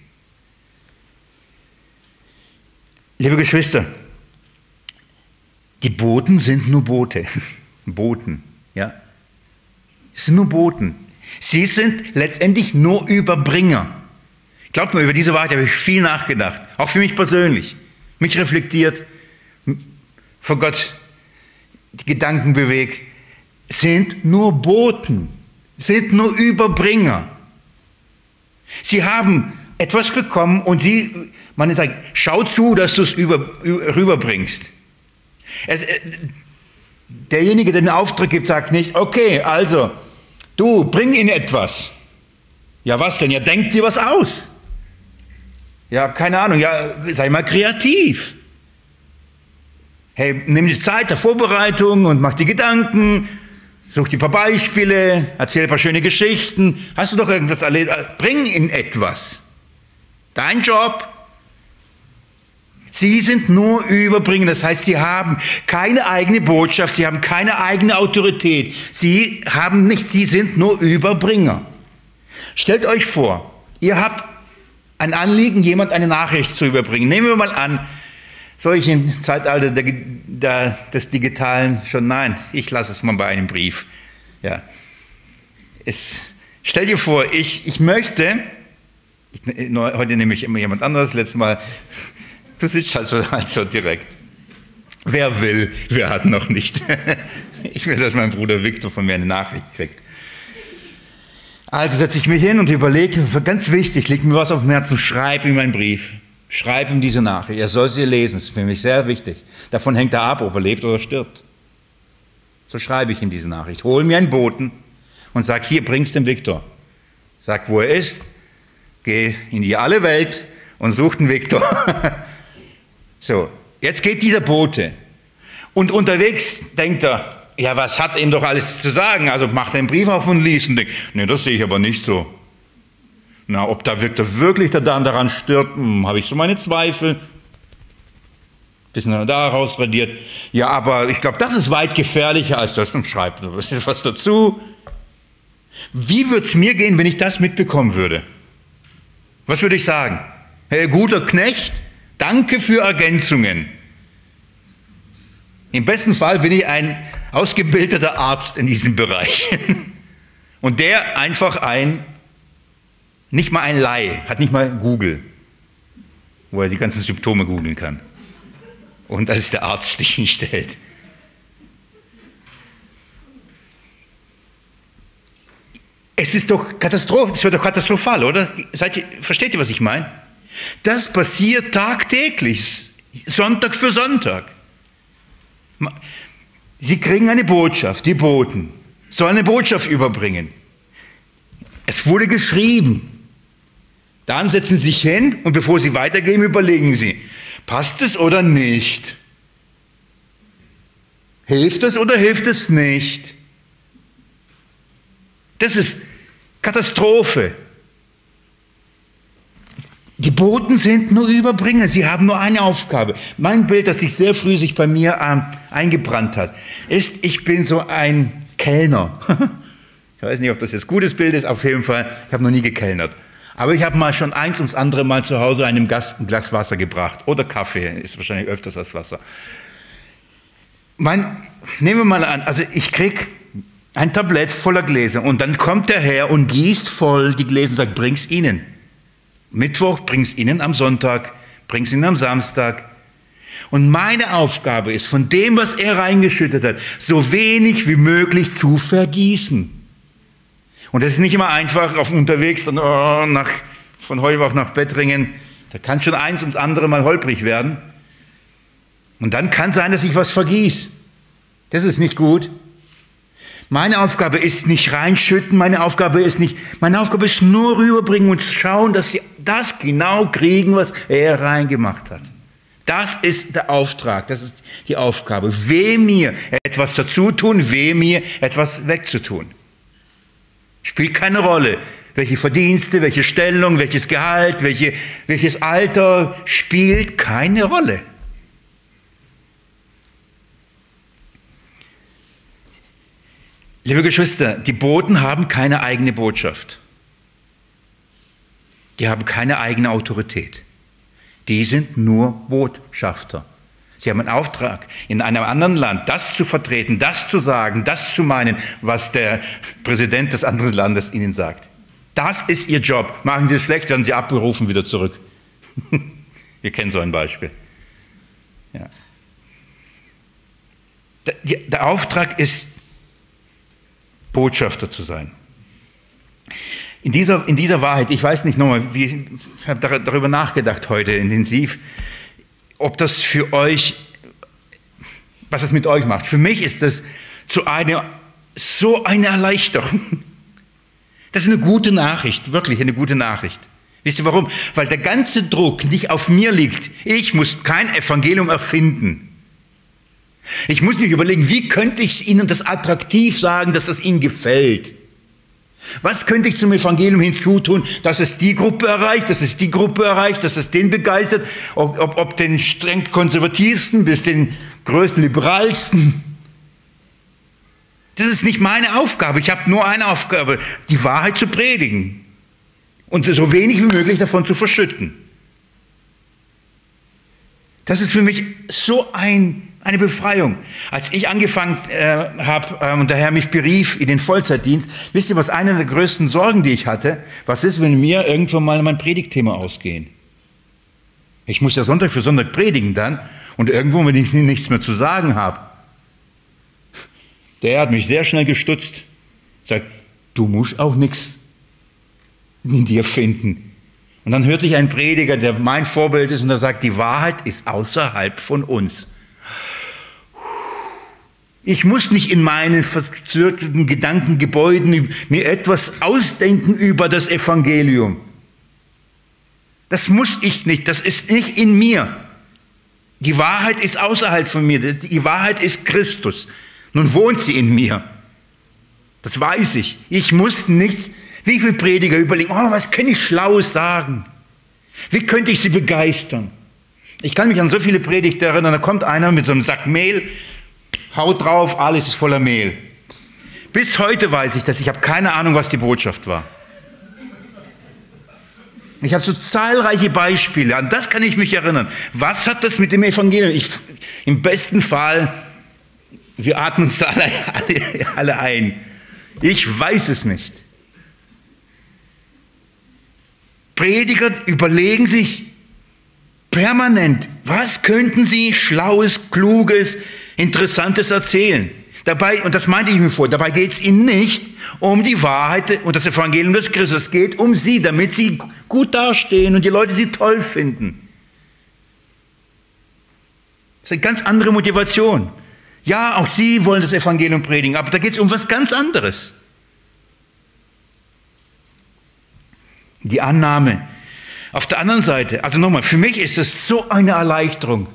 Liebe Geschwister, die Boten sind nur Boote. Boten, ja. Es sind nur Boten. Sie sind letztendlich nur Überbringer. Glaubt mir, über diese Wahrheit habe ich viel nachgedacht. Auch für mich persönlich. Mich reflektiert, vor Gott die Gedanken bewegt. Sind nur Boten. Sind nur Überbringer. Sie haben etwas bekommen und sie, man sagt, schau zu, dass du es über, rüberbringst. Es, derjenige, der den Auftrag gibt, sagt nicht, okay, also, du, bring ihnen etwas. Ja, was denn? Ja, denk dir was aus. Ja, keine Ahnung, ja, sei mal kreativ. Hey, nimm die Zeit der Vorbereitung und mach die Gedanken, such dir ein paar Beispiele, erzähl ein paar schöne Geschichten. Hast du doch irgendwas erlebt? Bring ihnen etwas. Dein Job. Sie sind nur Überbringer, das heißt, sie haben keine eigene Botschaft, sie haben keine eigene Autorität. Sie haben nichts, sie sind nur Überbringer. Stellt euch vor, ihr habt ein Anliegen, jemand eine Nachricht zu überbringen. Nehmen wir mal an, soll ich im Zeitalter der, der, des Digitalen schon, nein, ich lasse es mal bei einem Brief. Ja. Es, stell dir vor, ich, ich möchte, ich, heute nehme ich immer jemand anderes, letztes Mal, du sitzt halt so, halt so direkt. Wer will, wer hat noch nicht. Ich will, dass mein Bruder Viktor von mir eine Nachricht kriegt. Also setze ich mich hin und überlege, ganz wichtig, leg mir was auf dem Herzen, schreib ihm einen Brief. Schreib ihm diese Nachricht, er soll sie lesen, das ist für mich sehr wichtig. Davon hängt er ab, ob er lebt oder stirbt. So schreibe ich ihm diese Nachricht. Hol mir einen Boten und sag, hier, bring's dem Viktor. Sag, wo er ist, geh in die alle Welt und such den Viktor. So, jetzt geht dieser Bote. Und unterwegs denkt er, ja, was hat ihm doch alles zu sagen? Also macht er einen Brief auf und liest und denkt, nee, das sehe ich aber nicht so. Na, ob da Viktor wirklich daran stirbt, hm, habe ich so meine Zweifel. Bisschen da rausradiert. Ja, aber ich glaube, das ist weit gefährlicher als das. Und schreibt was dazu. Wie würde es mir gehen, wenn ich das mitbekommen würde? Was würde ich sagen? Hey, guter Knecht, danke für Ergänzungen. Im besten Fall bin ich ein ausgebildeter Arzt in diesem Bereich. Und der einfach ein, nicht mal ein Laie, hat nicht mal Google, wo er die ganzen Symptome googeln kann. Und das ist der Arzt, der ihn stellt. Es ist doch Katastrophe, es wird doch katastrophal, oder? Seid ihr, versteht ihr, was ich meine? Das passiert tagtäglich, Sonntag für Sonntag. Sie kriegen eine Botschaft, die Boten sollen eine Botschaft überbringen. Es wurde geschrieben. Dann setzen sie sich hin und bevor sie weitergehen, überlegen sie, passt es oder nicht? Hilft es oder hilft es nicht? Das ist Katastrophe. Die Boten sind nur Überbringer, sie haben nur eine Aufgabe. Mein Bild, das sich sehr früh sich bei mir äh, eingebrannt hat, ist, ich bin so ein Kellner. Ich weiß nicht, ob das jetzt ein gutes Bild ist, auf jeden Fall, ich habe noch nie gekellnert. Aber ich habe mal schon eins ums andere Mal zu Hause einem Gast ein Glas Wasser gebracht. Oder Kaffee, ist wahrscheinlich öfters als Wasser. Mein, nehmen wir mal an, also ich kriege ein Tablett voller Gläser und dann kommt der Herr und gießt voll die Gläser und sagt, bring's ihnen. Mittwoch, bring's ihnen am Sonntag, bring's ihnen am Samstag. Und meine Aufgabe ist, von dem, was er reingeschüttet hat, so wenig wie möglich zu vergießen. Und das ist nicht immer einfach, auf unterwegs, dann, oh, nach, von Heubach nach Bettringen, da kann schon eins ums andere mal holprig werden. Und dann kann sein, dass ich was vergieße. Das ist nicht gut. Meine Aufgabe ist nicht reinschütten, meine Aufgabe ist nicht, meine Aufgabe ist nur rüberbringen und schauen, dass sie das genau kriegen, was er reingemacht hat. Das ist der Auftrag, das ist die Aufgabe. Weh mir etwas dazu tun, weh mir etwas wegzutun. Spielt keine Rolle, welche Verdienste, welche Stellung, welches Gehalt, welche, welches Alter, spielt keine Rolle. Liebe Geschwister, die Boten haben keine eigene Botschaft. Die haben keine eigene Autorität. Die sind nur Botschafter. Sie haben einen Auftrag, in einem anderen Land das zu vertreten, das zu sagen, das zu meinen, was der Präsident des anderen Landes ihnen sagt. Das ist ihr Job. Machen Sie es schlecht, werden Sie abberufen wieder zurück. Wir kennen so ein Beispiel. Ja. Der, der Auftrag ist, Botschafter zu sein. In dieser, in dieser Wahrheit, ich weiß nicht nochmal, wie, ich habe darüber nachgedacht heute intensiv, ob das für euch, was es mit euch macht. Für mich ist das zu eine, so eine Erleichterung. Das ist eine gute Nachricht, wirklich eine gute Nachricht. Wisst ihr warum? Weil der ganze Druck nicht auf mir liegt. Ich muss kein Evangelium erfinden. Ich muss nicht überlegen, wie könnte ich Ihnen das attraktiv sagen, dass das Ihnen gefällt. Was könnte ich zum Evangelium hinzutun, dass es die Gruppe erreicht, dass es die Gruppe erreicht, dass es den begeistert, ob, ob, ob den streng konservativsten bis den größten liberalsten. Das ist nicht meine Aufgabe. Ich habe nur eine Aufgabe, die Wahrheit zu predigen und so wenig wie möglich davon zu verschütten. Das ist für mich so ein Eine Befreiung. Als ich angefangen äh, habe äh, und der Herr mich berief in den Vollzeitdienst, wisst ihr, was eine der größten Sorgen, die ich hatte? Was ist, wenn mir irgendwann mal mein Predigtthema ausgehen? Ich muss ja Sonntag für Sonntag predigen dann und irgendwo, wenn ich nichts mehr zu sagen habe. Der hat mich sehr schnell gestutzt. Sagt, du musst auch nichts in dir finden. Und dann hörte ich einen Prediger, der mein Vorbild ist, und der sagt, die Wahrheit ist außerhalb von uns. Ich muss nicht in meinen verzögerten Gedankengebäuden mir etwas ausdenken über das Evangelium. Das muss ich nicht, das ist nicht in mir. Die Wahrheit ist außerhalb von mir, die Wahrheit ist Christus. Nun wohnt sie in mir. Das weiß ich. Ich muss nichts, wie viele Prediger überlegen, oh, was kann ich Schlaues sagen? Wie könnte ich sie begeistern? Ich kann mich an so viele Predigten erinnern, da kommt einer mit so einem Sack Mehl, haut drauf, alles ist voller Mehl. Bis heute weiß ich das, ich habe keine Ahnung, was die Botschaft war. Ich habe so zahlreiche Beispiele, an das kann ich mich erinnern. Was hat das mit dem Evangelium? Ich, im besten Fall, wir atmen uns da alle, alle, alle ein. Ich weiß es nicht. Prediger überlegen sich permanent, was könnten sie Schlaues, Kluges, Interessantes erzählen. Dabei, und das meinte ich mir vor, dabei geht es ihnen nicht um die Wahrheit und das Evangelium des Christus. Es geht um sie, damit sie gut dastehen und die Leute sie toll finden. Das ist eine ganz andere Motivation. Ja, auch sie wollen das Evangelium predigen, aber da geht es um was ganz anderes. Die Annahme. Auf der anderen Seite, also nochmal, für mich ist es so eine Erleichterung.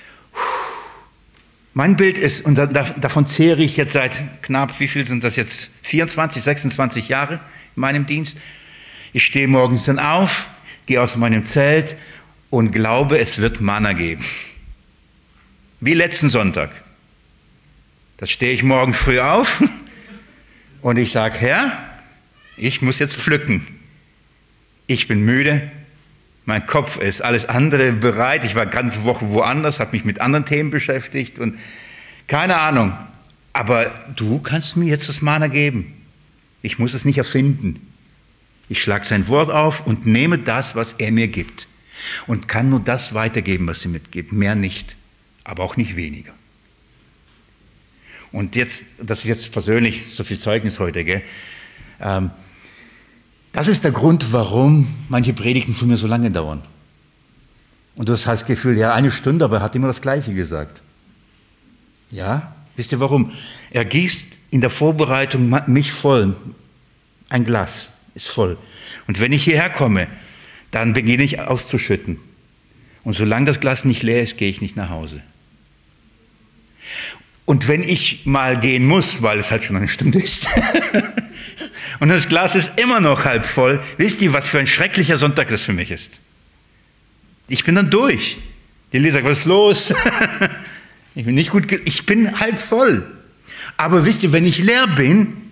Mein Bild ist, und davon zehre ich jetzt seit knapp, wie viel sind das jetzt, vierundzwanzig, sechsundzwanzig Jahre in meinem Dienst. Ich stehe morgens dann auf, gehe aus meinem Zelt und glaube, es wird Manna geben. Wie letzten Sonntag. Da stehe ich morgen früh auf und ich sage, Herr, ich muss jetzt pflücken. Ich bin müde, mein Kopf ist alles andere bereit. Ich war eine ganze Woche woanders, habe mich mit anderen Themen beschäftigt und keine Ahnung. Aber du kannst mir jetzt das Manna geben. Ich muss es nicht erfinden. Ich schlage sein Wort auf und nehme das, was er mir gibt. Und kann nur das weitergeben, was er mitgibt. Mehr nicht, aber auch nicht weniger. Und jetzt, das ist jetzt persönlich so viel Zeugnis heute, gell? Ähm, Das ist der Grund, warum manche Predigten von mir so lange dauern. Und du hast das Gefühl, ja, eine Stunde, aber er hat immer das Gleiche gesagt. Ja, wisst ihr warum? Er gießt in der Vorbereitung mich voll. Ein Glas ist voll. Und wenn ich hierher komme, dann beginne ich auszuschütten. Und solange das Glas nicht leer ist, gehe ich nicht nach Hause. Und wenn ich mal gehen muss, weil es halt schon eine Stunde ist, und das Glas ist immer noch halb voll, wisst ihr, was für ein schrecklicher Sonntag das für mich ist? Ich bin dann durch. Die Lisa sagt, was ist los? Ich bin nicht gut, ich bin halb voll. Aber wisst ihr, wenn ich leer bin,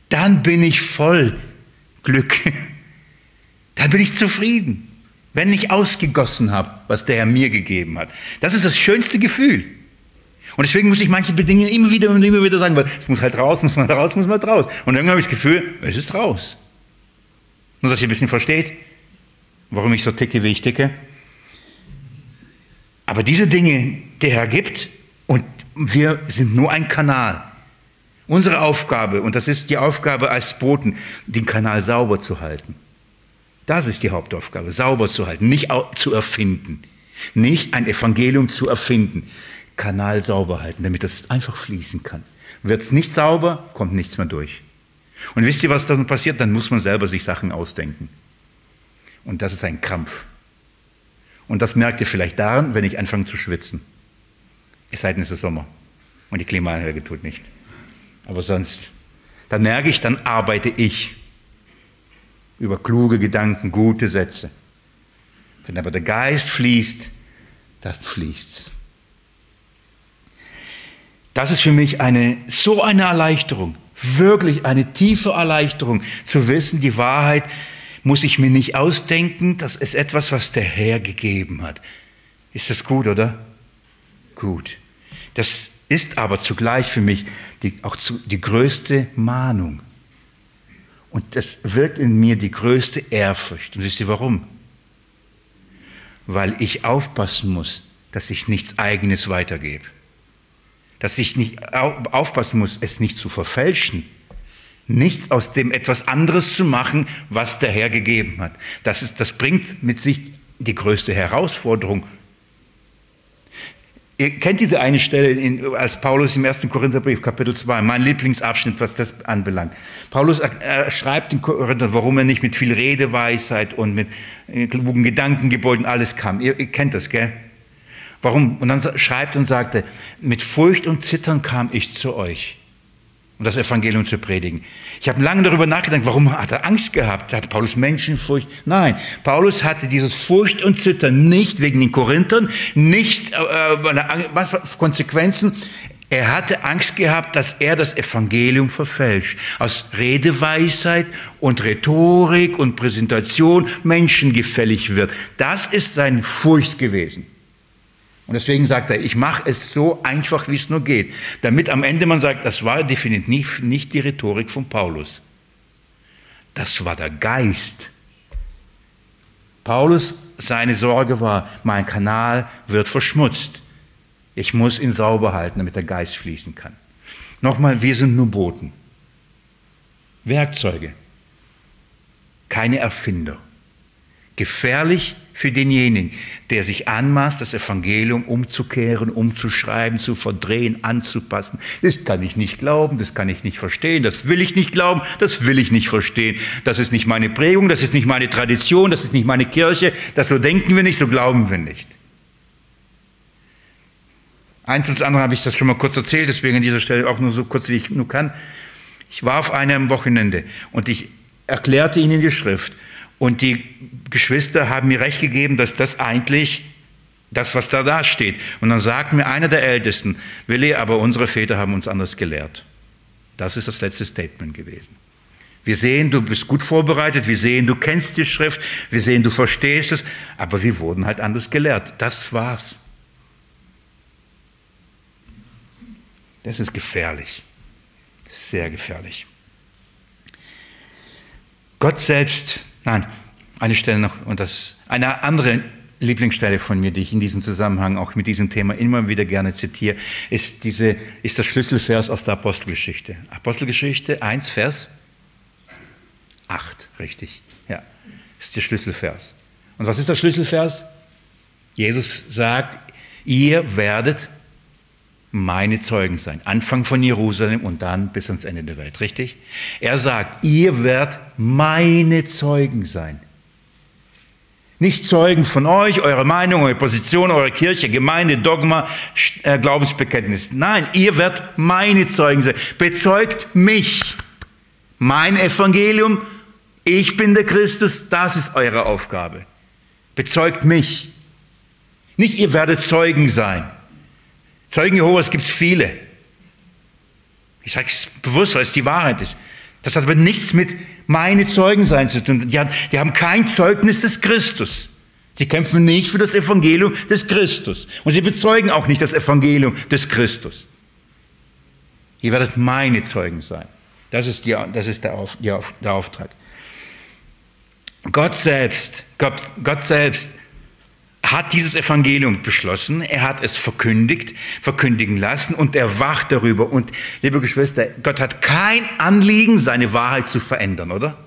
dann bin ich voll Glück. Dann bin ich zufrieden, wenn ich ausgegossen habe, was der Herr mir gegeben hat. Das ist das schönste Gefühl. Und deswegen muss ich manche Dinge immer wieder und immer wieder sagen, weil es muss halt raus, muss man raus, muss man raus. Und irgendwann habe ich das Gefühl, es ist raus. Nur, dass ihr ein bisschen versteht, warum ich so ticke, wie ich ticke. Aber diese Dinge, der Herr gibt, und wir sind nur ein Kanal. Unsere Aufgabe, und das ist die Aufgabe als Boten, den Kanal sauber zu halten. Das ist die Hauptaufgabe, sauber zu halten, nicht zu erfinden. Nicht ein Evangelium zu erfinden. Kanal sauber halten, damit das einfach fließen kann. Wird es nicht sauber, kommt nichts mehr durch. Und wisst ihr, was dann passiert? Dann muss man selber sich Sachen ausdenken. Und das ist ein Krampf. Und das merkt ihr vielleicht daran, wenn ich anfange zu schwitzen. Es sei denn, es ist Sommer und die Klimaanlage tut nicht. Aber sonst, dann merke ich, dann arbeite ich über kluge Gedanken, gute Sätze. Wenn aber der Geist fließt, das fließt. Das ist für mich eine, so eine Erleichterung, wirklich eine tiefe Erleichterung, zu wissen, die Wahrheit muss ich mir nicht ausdenken, das ist etwas, was der Herr gegeben hat. Ist das gut, oder? Gut. Das ist aber zugleich für mich die, auch zu, die größte Mahnung. Und das wirkt in mir die größte Ehrfurcht. Und wisst ihr warum? Weil ich aufpassen muss, dass ich nichts Eigenes weitergebe. Dass ich nicht aufpassen muss, es nicht zu verfälschen. Nichts aus dem etwas anderes zu machen, was der Herr gegeben hat. Das, ist, das bringt mit sich die größte Herausforderung. Ihr kennt diese eine Stelle, in, als Paulus im ersten Korintherbrief, Kapitel zwei, mein Lieblingsabschnitt, was das anbelangt. Paulus er schreibt den Korinther, warum er nicht mit viel Redeweisheit und mit klugen Gedankengebäuden alles kam. Ihr, ihr kennt das, gell? Warum? Und dann schreibt und sagte, mit Furcht und Zittern kam ich zu euch, um das Evangelium zu predigen. Ich habe lange darüber nachgedacht, warum hat er Angst gehabt? Hat Paulus Menschenfurcht? Nein, Paulus hatte dieses Furcht und Zittern nicht wegen den Korinthern, nicht äh, was Konsequenzen. Er hatte Angst gehabt, dass er das Evangelium verfälscht. Aus Redeweisheit und Rhetorik und Präsentation menschengefällig wird. Das ist seine Furcht gewesen. Und deswegen sagt er, ich mache es so einfach, wie es nur geht. Damit am Ende man sagt, das war definitiv nicht die Rhetorik von Paulus. Das war der Geist. Paulus, seine Sorge war, mein Kanal wird verschmutzt. Ich muss ihn sauber halten, damit der Geist fließen kann. Nochmal, wir sind nur Boten. Werkzeuge. Keine Erfinder. Gefährlich für denjenigen, der sich anmaßt, das Evangelium umzukehren, umzuschreiben, zu verdrehen, anzupassen. Das kann ich nicht glauben, das kann ich nicht verstehen, das will ich nicht glauben, das will ich nicht verstehen. Das ist nicht meine Prägung, das ist nicht meine Tradition, das ist nicht meine Kirche, das so denken wir nicht, so glauben wir nicht. Eins und das andere habe ich das schon mal kurz erzählt, deswegen an dieser Stelle auch nur so kurz, wie ich nur kann. Ich war auf einem Wochenende und ich erklärte ihnen die Schrift. Und die Geschwister haben mir recht gegeben, dass das eigentlich das, was da da steht. Und dann sagt mir einer der Ältesten, Willi, aber unsere Väter haben uns anders gelehrt. Das ist das letzte Statement gewesen. Wir sehen, du bist gut vorbereitet, wir sehen, du kennst die Schrift, wir sehen, du verstehst es, aber wir wurden halt anders gelehrt. Das war's. Das ist gefährlich. Sehr gefährlich. Gott selbst, nein, eine Stelle noch, und das eine andere Lieblingsstelle von mir, die ich in diesem Zusammenhang auch mit diesem Thema immer wieder gerne zitiere, ist, diese, ist das Schlüsselvers aus der Apostelgeschichte. Apostelgeschichte eins, Vers acht, richtig, ja, ist der Schlüsselvers. Und was ist der Schlüsselvers? Jesus sagt, ihr werdet meine Zeugen sein. Anfang von Jerusalem und dann bis ans Ende der Welt, richtig? Er sagt, ihr werdet meine Zeugen sein. Nicht Zeugen von euch, eure Meinung, eure Position, eure Kirche, Gemeinde, Dogma, äh, Glaubensbekenntnis. Nein, ihr werdet meine Zeugen sein. Bezeugt mich. Mein Evangelium, ich bin der Christus, das ist eure Aufgabe. Bezeugt mich. Nicht ihr werdet Zeugen sein. Zeugen Jehovas gibt es viele. Ich sage es bewusst, weil es die Wahrheit ist. Das hat aber nichts mit meine Zeugen sein zu tun. Die haben, die haben kein Zeugnis des Christus. Sie kämpfen nicht für das Evangelium des Christus. Und sie bezeugen auch nicht das Evangelium des Christus. Ihr werdet meine Zeugen sein. Das ist, die, das ist der, Auf, die Auf, der Auftrag. Gott selbst, Gott, Gott selbst hat dieses Evangelium beschlossen, er hat es verkündigt, verkündigen lassen und er wacht darüber. Und, liebe Geschwister, Gott hat kein Anliegen, seine Wahrheit zu verändern, oder?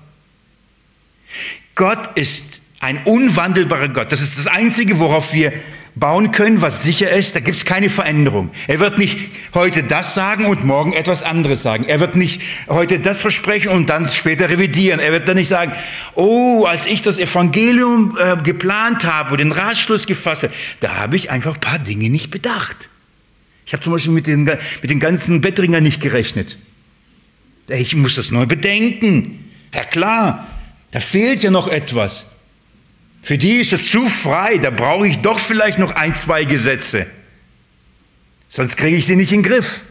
Gott ist ein unwandelbarer Gott. Das ist das Einzige, worauf wir bauen können, was sicher ist. Da gibt es keine Veränderung. Er wird nicht heute das sagen und morgen etwas anderes sagen. Er wird nicht heute das versprechen und dann später revidieren. Er wird dann nicht sagen, oh, als ich das Evangelium äh, geplant habe und den Ratschluss gefasst habe, da habe ich einfach ein paar Dinge nicht bedacht. Ich habe zum Beispiel mit den, mit den ganzen Bettringern nicht gerechnet. Ich muss das neu bedenken. Ja klar, da fehlt ja noch etwas. Für die ist es zu frei, da brauche ich doch vielleicht noch ein, zwei Gesetze. Sonst kriege ich sie nicht in den Griff.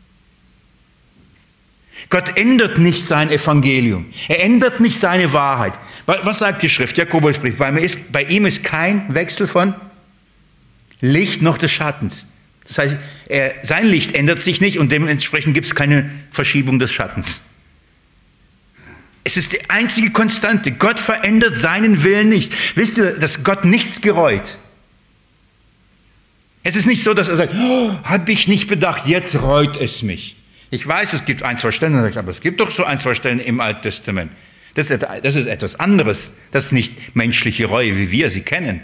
Gott ändert nicht sein Evangelium. Er ändert nicht seine Wahrheit. Was sagt die Schrift? Jakobusbrief. Bei, mir ist, bei ihm ist kein Wechsel von Licht noch des Schattens. Das heißt, er, sein Licht ändert sich nicht und dementsprechend gibt es keine Verschiebung des Schattens. Es ist die einzige Konstante. Gott verändert seinen Willen nicht. Wisst ihr, dass Gott nichts gereut? Es ist nicht so, dass er sagt, oh, habe ich nicht bedacht, jetzt reut es mich. Ich weiß, es gibt ein, zwei Stellen, aber es gibt doch so ein, zwei Stellen im Alten Testament. Das ist, das ist etwas anderes. Das ist nicht menschliche Reue, wie wir sie kennen.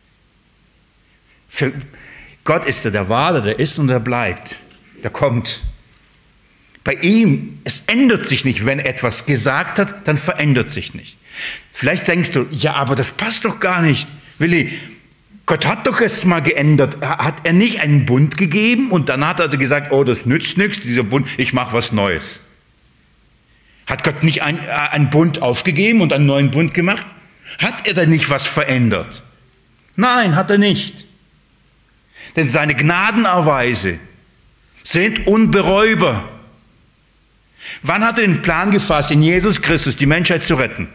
Für Gott ist er, der war, der ist und der bleibt. Der kommt. Bei ihm, es ändert sich nicht, wenn etwas gesagt hat, dann verändert sich nicht. Vielleicht denkst du, ja, aber das passt doch gar nicht. Willi, Gott hat doch es mal geändert. Hat er nicht einen Bund gegeben und dann hat er gesagt, oh, das nützt nichts, dieser Bund, ich mache was Neues. Hat Gott nicht ein, einen Bund aufgegeben und einen neuen Bund gemacht? Hat er da nicht was verändert? Nein, hat er nicht. Denn seine Gnadenerweise sind unbereubar. Wann hat er den Plan gefasst, in Jesus Christus die Menschheit zu retten?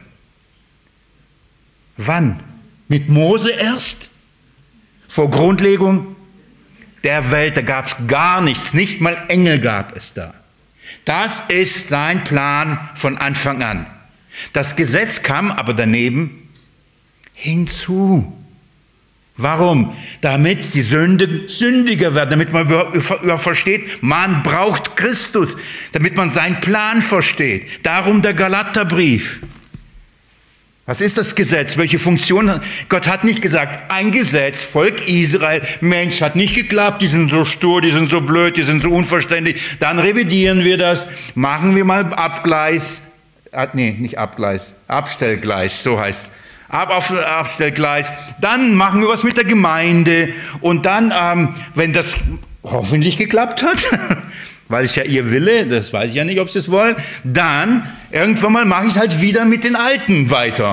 Wann? Mit Mose erst? Vor Grundlegung der Welt, da gab es gar nichts, nicht mal Engel gab es da. Das ist sein Plan von Anfang an. Das Gesetz kam aber daneben hinzu. Warum? Damit die Sünden sündiger werden, damit man über, über versteht, man braucht Christus, damit man seinen Plan versteht. Darum der Galaterbrief. Was ist das Gesetz? Welche Funktion? Gott hat nicht gesagt, ein Gesetz, Volk Israel, Mensch, hat nicht geklappt, die sind so stur, die sind so blöd, die sind so unverständlich, dann revidieren wir das, machen wir mal Abgleis, nee, nicht Abgleis, Abstellgleis, so heißt es. Ab auf Abstellgleis, dann machen wir was mit der Gemeinde und dann, ähm, wenn das hoffentlich geklappt hat, weil es ja ihr Wille, das weiß ich ja nicht, ob sie es wollen, dann irgendwann mal mache ich es halt wieder mit den Alten weiter.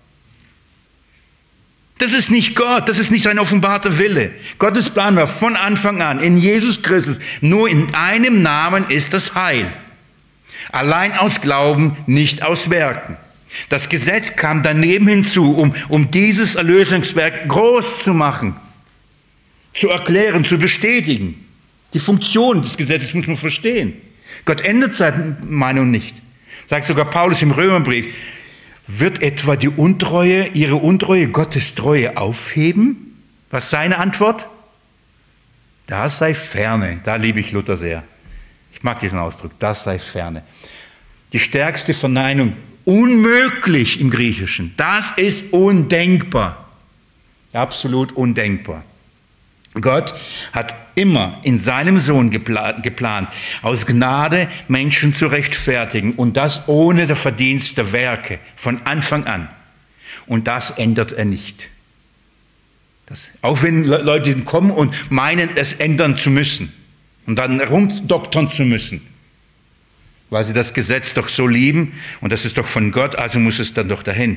Das ist nicht Gott, das ist nicht sein offenbarter Wille. Gottes Plan war von Anfang an in Jesus Christus, nur in einem Namen ist das Heil. Allein aus Glauben, nicht aus Werken. Das Gesetz kam daneben hinzu, um, um dieses Erlösungswerk groß zu machen, zu erklären, zu bestätigen. Die Funktion des Gesetzes muss man verstehen. Gott ändert seine Meinung nicht. Sagt sogar Paulus im Römerbrief, wird etwa die Untreue, ihre Untreue Gottes Treue aufheben? Was ist seine Antwort? Das sei ferne. Da liebe ich Luther sehr. Ich mag diesen Ausdruck, das sei ferne. Die stärkste Verneinung, unmöglich im Griechischen. Das ist undenkbar. Absolut undenkbar. Gott hat immer in seinem Sohn geplant, geplant, aus Gnade Menschen zu rechtfertigen und das ohne der Verdienst der Werke von Anfang an. Und das ändert er nicht. Das, auch wenn Leute kommen und meinen, es ändern zu müssen und dann rumdoktern zu müssen, weil sie das Gesetz doch so lieben und das ist doch von Gott, also muss es dann doch dahin.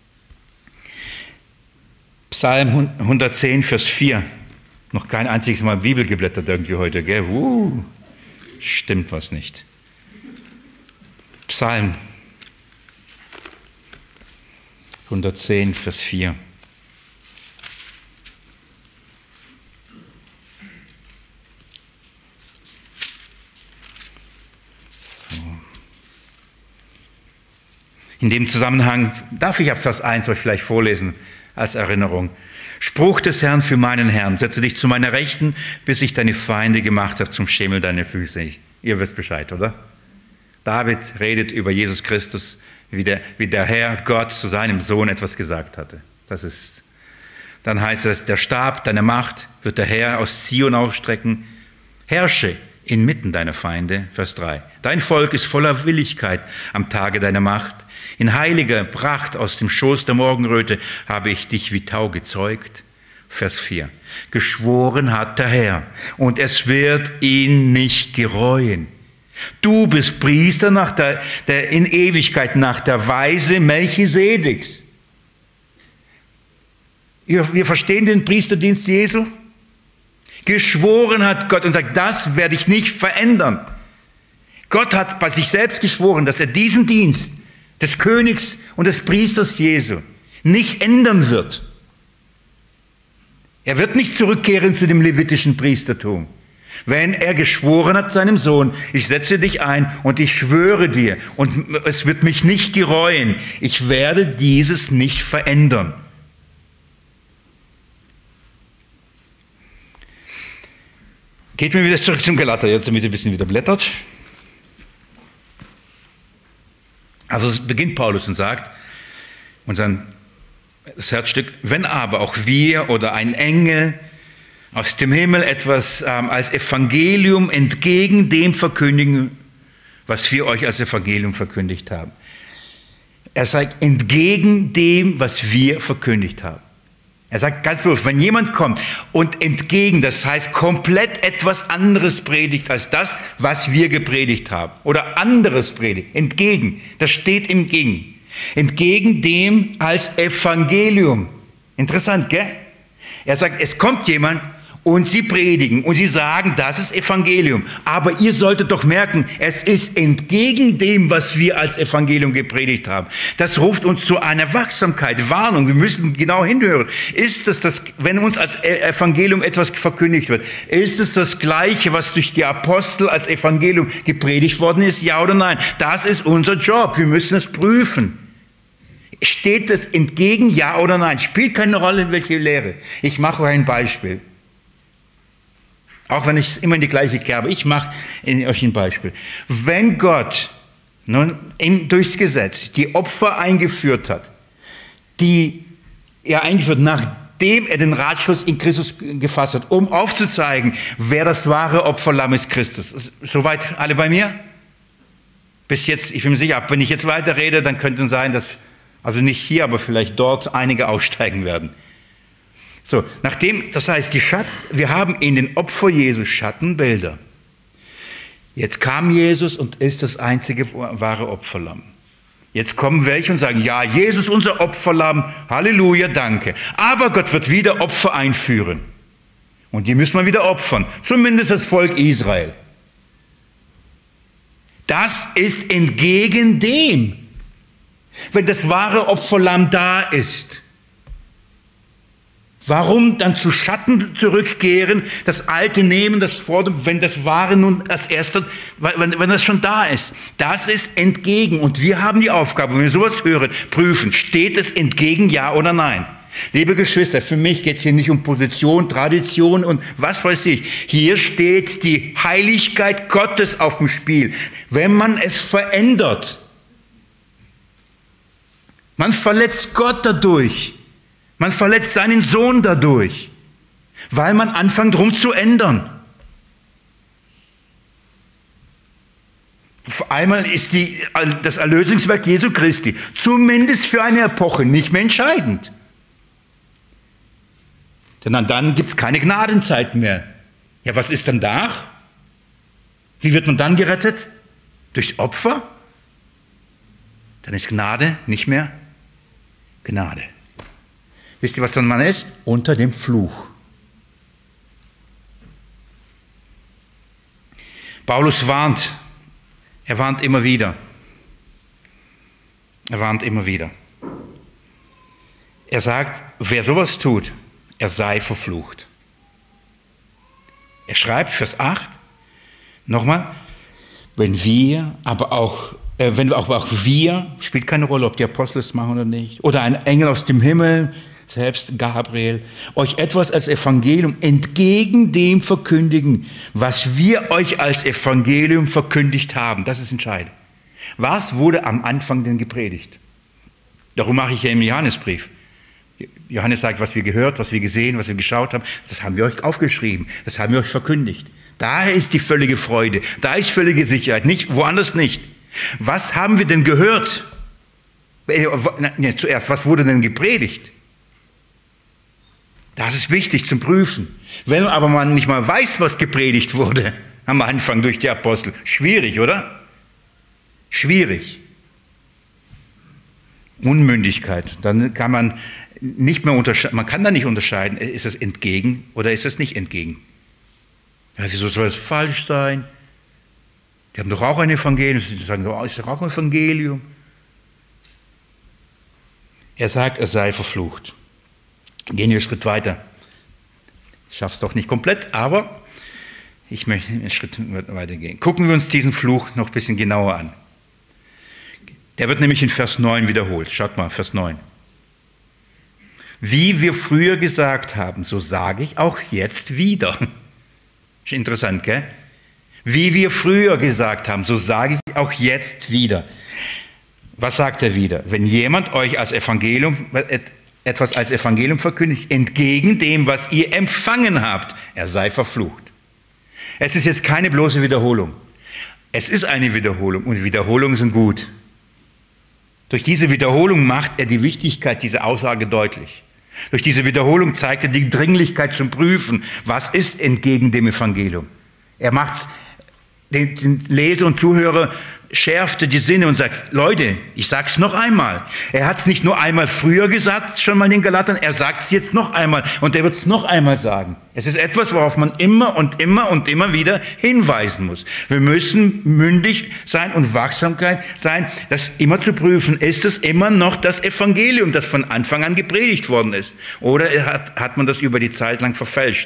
Psalm hundertzehn, Vers vier. Noch kein einziges Mal Bibel geblättert irgendwie heute, gell? Uh, stimmt was nicht. Psalm hundertzehn, Vers vier. So. In dem Zusammenhang darf ich ab Vers eins euch vielleicht vorlesen als Erinnerung. Spruch des Herrn für meinen Herrn, setze dich zu meiner Rechten, bis ich deine Feinde gemacht habe zum Schemel deiner Füße. Ihr wisst Bescheid, oder? David redet über Jesus Christus, wie der, wie der Herr Gott zu seinem Sohn etwas gesagt hatte. Das ist, dann heißt es, der Stab deiner Macht wird der Herr aus Zion ausstrecken. Herrsche inmitten deiner Feinde. Vers drei. Dein Volk ist voller Willigkeit am Tage deiner Macht. In heiliger Pracht aus dem Schoß der Morgenröte habe ich dich wie Tau gezeugt. Vers vier. Geschworen hat der Herr, und es wird ihn nicht gereuen. Du bist Priester nach der, der, in Ewigkeit nach der Weise Melchisedeks. Wir, wir verstehen den Priesterdienst Jesu? Geschworen hat Gott und sagt, das werde ich nicht verändern. Gott hat bei sich selbst geschworen, dass er diesen Dienst des Königs und des Priesters Jesu nicht ändern wird. Er wird nicht zurückkehren zu dem levitischen Priestertum. Wenn er geschworen hat seinem Sohn, ich setze dich ein und ich schwöre dir und es wird mich nicht gereuen, ich werde dieses nicht verändern. Geht mir wieder zurück zum Galater, jetzt damit ihr ein bisschen wieder blättert. Also es beginnt Paulus und sagt, unser das Herzstück, wenn aber auch wir oder ein Engel aus dem Himmel etwas ähm, als Evangelium entgegen dem verkündigen, was wir euch als Evangelium verkündigt haben. Er sagt, entgegen dem, was wir verkündigt haben. Er sagt ganz bewusst, wenn jemand kommt und entgegen, das heißt komplett etwas anderes predigt als das, was wir gepredigt haben. Oder anderes predigt, entgegen, das steht im Gegen. Entgegen dem als Evangelium. Interessant, gell? Er sagt, es kommt jemand und sie predigen und sie sagen, das ist Evangelium. Aber ihr solltet doch merken, es ist entgegen dem, was wir als Evangelium gepredigt haben. Das ruft uns zu einer Wachsamkeit, Warnung. Wir müssen genau hinhören. Ist es das, wenn uns als Evangelium etwas verkündigt wird, ist es das Gleiche, was durch die Apostel als Evangelium gepredigt worden ist? Ja oder nein? Das ist unser Job. Wir müssen es prüfen. Steht es entgegen, ja oder nein? Spielt keine Rolle, in welche Lehre. Ich mache euch ein Beispiel. Auch wenn ich immer in die gleiche Kerbe, ich mache euch ein Beispiel. Wenn Gott nun in, durchs Gesetz die Opfer eingeführt hat, die er eingeführt, nachdem er den Ratschluss in Christus gefasst hat, um aufzuzeigen, wer das wahre Opferlamm ist, Christus. Soweit alle bei mir? Bis jetzt, ich bin mir sicher, wenn ich jetzt weiterrede, dann könnte es sein, dass, also nicht hier, aber vielleicht dort einige aussteigen werden. So, nachdem, das heißt, die Schatten, wir haben in den Opfer Jesus Schattenbilder. Jetzt kam Jesus und ist das einzige wahre Opferlamm. Jetzt kommen welche und sagen, ja, Jesus unser Opferlamm, Halleluja, danke. Aber Gott wird wieder Opfer einführen. Und die müssen wir wieder opfern, zumindest das Volk Israel. Das ist entgegen dem, wenn das wahre Opferlamm da ist. Warum dann zu Schatten zurückkehren, das Alte nehmen, das Vordere, wenn das Wahre nun als Erster, wenn, wenn das schon da ist? Das ist entgegen. Und wir haben die Aufgabe, wenn wir sowas hören, prüfen, steht es entgegen, ja oder nein? Liebe Geschwister, für mich geht es hier nicht um Position, Tradition und was weiß ich. Hier steht die Heiligkeit Gottes auf dem Spiel. Wenn man es verändert, man verletzt Gott dadurch. Man verletzt seinen Sohn dadurch, weil man anfängt, rum zu ändern. Auf einmal ist die, das Erlösungswerk Jesu Christi, zumindest für eine Epoche, nicht mehr entscheidend. Denn dann gibt es keine Gnadenzeit mehr. Ja, was ist dann da? Wie wird man dann gerettet? Durchs Opfer? Dann ist Gnade nicht mehr Gnade. Wisst ihr, was dann man ist? Unter dem Fluch. Paulus warnt, er warnt immer wieder. Er warnt immer wieder. Er sagt, wer sowas tut, er sei verflucht. Er schreibt, Vers acht, nochmal, wenn wir, aber auch, äh, wenn auch, auch wir, spielt keine Rolle, ob die Apostel es machen oder nicht, oder ein Engel aus dem Himmel, selbst Gabriel, euch etwas als Evangelium entgegen dem verkündigen, was wir euch als Evangelium verkündigt haben. Das ist entscheidend. Was wurde am Anfang denn gepredigt? Darum mache ich ja im Johannesbrief. Johannes sagt, was wir gehört, was wir gesehen, was wir geschaut haben, das haben wir euch aufgeschrieben, das haben wir euch verkündigt. Daher ist die völlige Freude, da ist völlige Sicherheit, nicht, woanders nicht. Was haben wir denn gehört? Ne, zuerst, was wurde denn gepredigt? Das ist wichtig zum Prüfen. Wenn aber man nicht mal weiß, was gepredigt wurde am Anfang durch die Apostel, schwierig, oder? Schwierig. Unmündigkeit, dann kann man nicht mehr unterscheiden, man kann da nicht unterscheiden, ist es entgegen oder ist es nicht entgegen. Ja, wieso soll es falsch sein? Die haben doch auch ein Evangelium, sie sagen, oh, ist doch auch ein Evangelium. Er sagt, er sei verflucht. Gehen wir einen Schritt weiter. Ich schaffe es doch nicht komplett, aber ich möchte einen Schritt weiter gehen. Gucken wir uns diesen Fluch noch ein bisschen genauer an. Der wird nämlich in Vers neun wiederholt. Schaut mal, Vers neun. Wie wir früher gesagt haben, so sage ich auch jetzt wieder. Ist interessant, gell? Wie wir früher gesagt haben, so sage ich auch jetzt wieder. Was sagt er wieder? Wenn jemand euch als Evangelium, etwas als Evangelium verkündigt, entgegen dem, was ihr empfangen habt, er sei verflucht. Es ist jetzt keine bloße Wiederholung. Es ist eine Wiederholung und Wiederholungen sind gut. Durch diese Wiederholung macht er die Wichtigkeit dieser Aussage deutlich. Durch diese Wiederholung zeigt er die Dringlichkeit zum Prüfen. Was ist entgegen dem Evangelium? Er macht es, den, den Leser und Zuhörer schärfte die Sinne und sagt, Leute, ich sage es noch einmal. Er hat es nicht nur einmal früher gesagt, schon mal den Galatern, er sagt es jetzt noch einmal und er wird es noch einmal sagen. Es ist etwas, worauf man immer und immer und immer wieder hinweisen muss. Wir müssen mündig sein und Wachsamkeit sein, das immer zu prüfen, ist es immer noch das Evangelium, das von Anfang an gepredigt worden ist? Oder hat, hat man das über die Zeit lang verfälscht?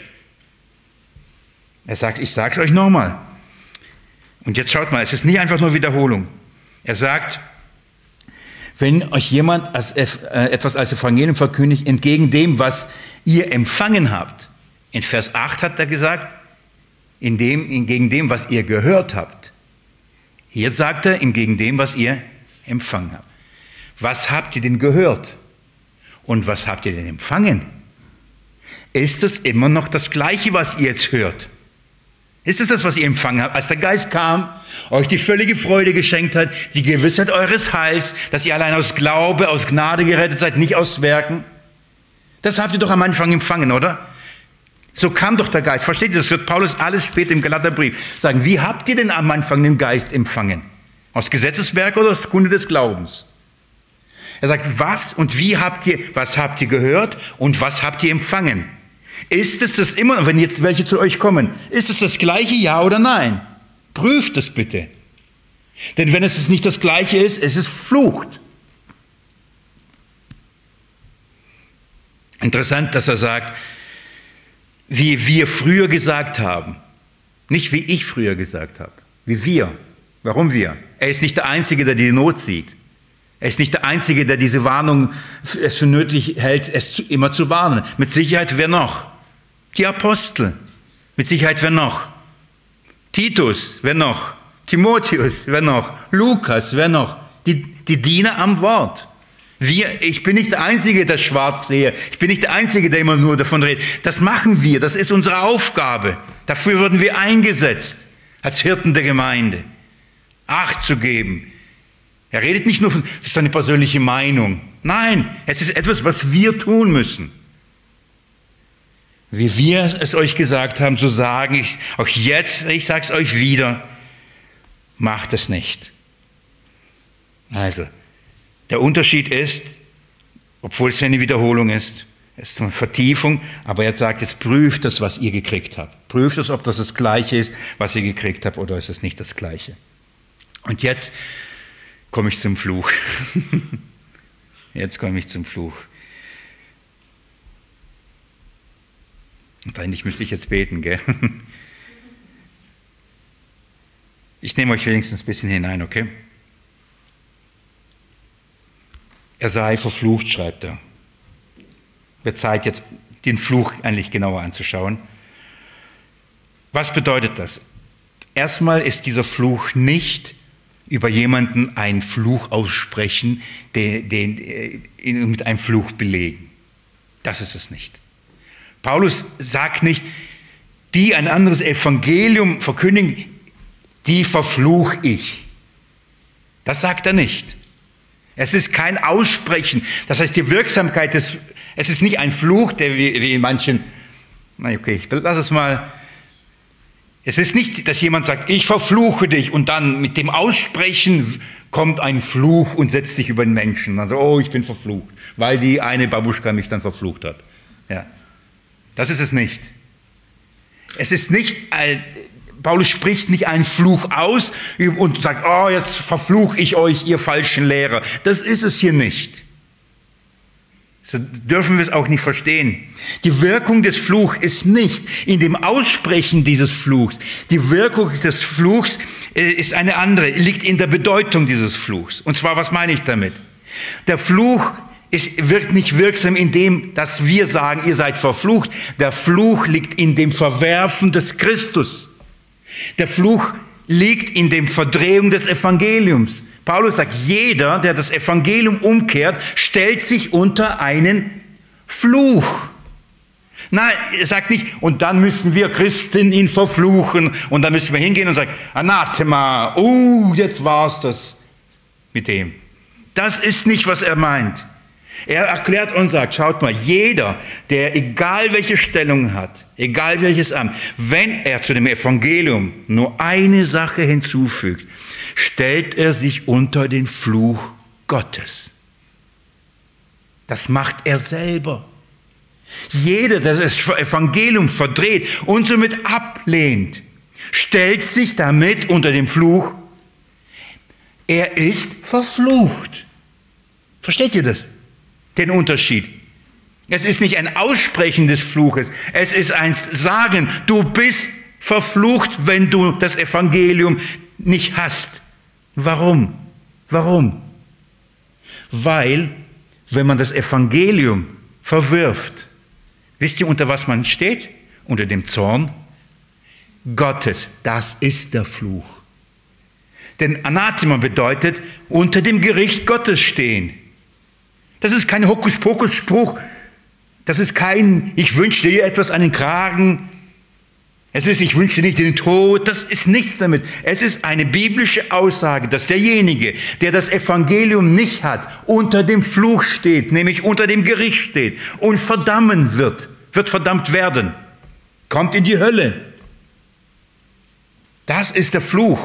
Er sagt, ich sage es euch nochmal. Und jetzt schaut mal, es ist nicht einfach nur Wiederholung. Er sagt, wenn euch jemand als, äh, etwas als Evangelium verkündigt, entgegen dem, was ihr empfangen habt. In Vers acht hat er gesagt, in dem, entgegen dem, was ihr gehört habt. Hier sagt er, entgegen dem, was ihr empfangen habt. Was habt ihr denn gehört? Und was habt ihr denn empfangen? Ist es immer noch das Gleiche, was ihr jetzt hört? Ist es das, was ihr empfangen habt, als der Geist kam, euch die völlige Freude geschenkt hat, die Gewissheit eures Heils, dass ihr allein aus Glaube, aus Gnade gerettet seid, nicht aus Werken? Das habt ihr doch am Anfang empfangen, oder? So kam doch der Geist. Versteht ihr, das wird Paulus alles später im Galaterbrief sagen. Wie habt ihr denn am Anfang den Geist empfangen? Aus Gesetzeswerk oder aus Kunde des Glaubens? Er sagt, was und wie habt ihr, was habt ihr gehört und was habt ihr empfangen? Ist es das immer, wenn jetzt welche zu euch kommen, ist es das gleiche, ja oder nein? Prüft es bitte. Denn wenn es nicht das gleiche ist, es ist Flucht. Interessant, dass er sagt, wie wir früher gesagt haben. Nicht wie ich früher gesagt habe, wie wir. Warum wir? Er ist nicht der Einzige, der die Not sieht. Er ist nicht der Einzige, der diese Warnung es für nötig hält, es immer zu warnen. Mit Sicherheit wer noch? Die Apostel. Mit Sicherheit wer noch? Titus, wer noch? Timotheus, wer noch? Lukas, wer noch? Die, die Diener am Wort. Wir, ich bin nicht der Einzige, der schwarz sehe. Ich bin nicht der Einzige, der immer nur davon redet. Das machen wir, das ist unsere Aufgabe. Dafür wurden wir eingesetzt, als Hirten der Gemeinde. Acht zu geben. Er redet nicht nur von, das ist seine persönliche Meinung. Nein, es ist etwas, was wir tun müssen. Wie wir es euch gesagt haben, so sagen ich es auch jetzt, ich sage es euch wieder, macht es nicht. Also, der Unterschied ist, obwohl es eine Wiederholung ist, es ist eine Vertiefung, aber er sagt jetzt, prüft das, was ihr gekriegt habt. Prüft es, ob das das Gleiche ist, was ihr gekriegt habt, oder ist es nicht das Gleiche. Und jetzt komme ich zum Fluch. Jetzt komme ich zum Fluch. Und eigentlich müsste ich jetzt beten, gell? Ich nehme euch wenigstens ein bisschen hinein, okay? Er sei verflucht, schreibt er. Wird Zeit, jetzt den Fluch eigentlich genauer anzuschauen. Was bedeutet das? Erstmal ist dieser Fluch nicht über jemanden einen Fluch aussprechen, den, den, ihn mit einem Fluch belegen. Das ist es nicht. Paulus sagt nicht, die ein anderes Evangelium verkündigen, die verfluche ich. Das sagt er nicht. Es ist kein Aussprechen. Das heißt, die Wirksamkeit des, es ist nicht ein Fluch, der wie, wie in manchen, na okay, ich lass es mal. Es ist nicht, dass jemand sagt, ich verfluche dich und dann mit dem Aussprechen kommt ein Fluch und setzt sich über den Menschen. Also, oh, ich bin verflucht, weil die eine Babuschka mich dann verflucht hat. Ja. Das ist es nicht. Es ist nicht, Paulus spricht nicht einen Fluch aus und sagt, oh, jetzt verfluche ich euch, ihr falschen Lehrer. Das ist es hier nicht. So dürfen wir es auch nicht verstehen. Die Wirkung des Fluchs ist nicht in dem Aussprechen dieses Fluchs. Die Wirkung des Fluchs ist eine andere, liegt in der Bedeutung dieses Fluchs. Und zwar, was meine ich damit? Der Fluch ist, wirkt nicht wirksam in dem, dass wir sagen, ihr seid verflucht. Der Fluch liegt in dem Verwerfen des Christus. Der Fluch liegt in der Verdrehung des Evangeliums. Paulus sagt, jeder, der das Evangelium umkehrt, stellt sich unter einen Fluch. Nein, er sagt nicht, und dann müssen wir Christen ihn verfluchen und dann müssen wir hingehen und sagen, Anathema, oh, jetzt war's das mit dem. Das ist nicht, was er meint. Er erklärt und sagt, schaut mal, jeder, der egal welche Stellung hat, egal welches Amt, wenn er zu dem Evangelium nur eine Sache hinzufügt, stellt er sich unter den Fluch Gottes. Das macht er selber. Jeder, der das Evangelium verdreht und somit ablehnt, stellt sich damit unter den Fluch. Er ist verflucht. Versteht ihr das? Den Unterschied. Es ist nicht ein Aussprechen des Fluches, es ist ein Sagen, du bist verflucht, wenn du das Evangelium nicht hast. Warum? Warum? Weil, wenn man das Evangelium verwirft, wisst ihr, unter was man steht? Unter dem Zorn Gottes. Das ist der Fluch. Denn Anathema bedeutet, unter dem Gericht Gottes stehen. Das ist kein Hokuspokus-Spruch. Das ist kein, ich wünsche dir etwas an den Kragen. Es ist, ich wünsche dir nicht den Tod. Das ist nichts damit. Es ist eine biblische Aussage, dass derjenige, der das Evangelium nicht hat, unter dem Fluch steht, nämlich unter dem Gericht steht und verdammen wird, wird verdammt werden, kommt in die Hölle. Das ist der Fluch.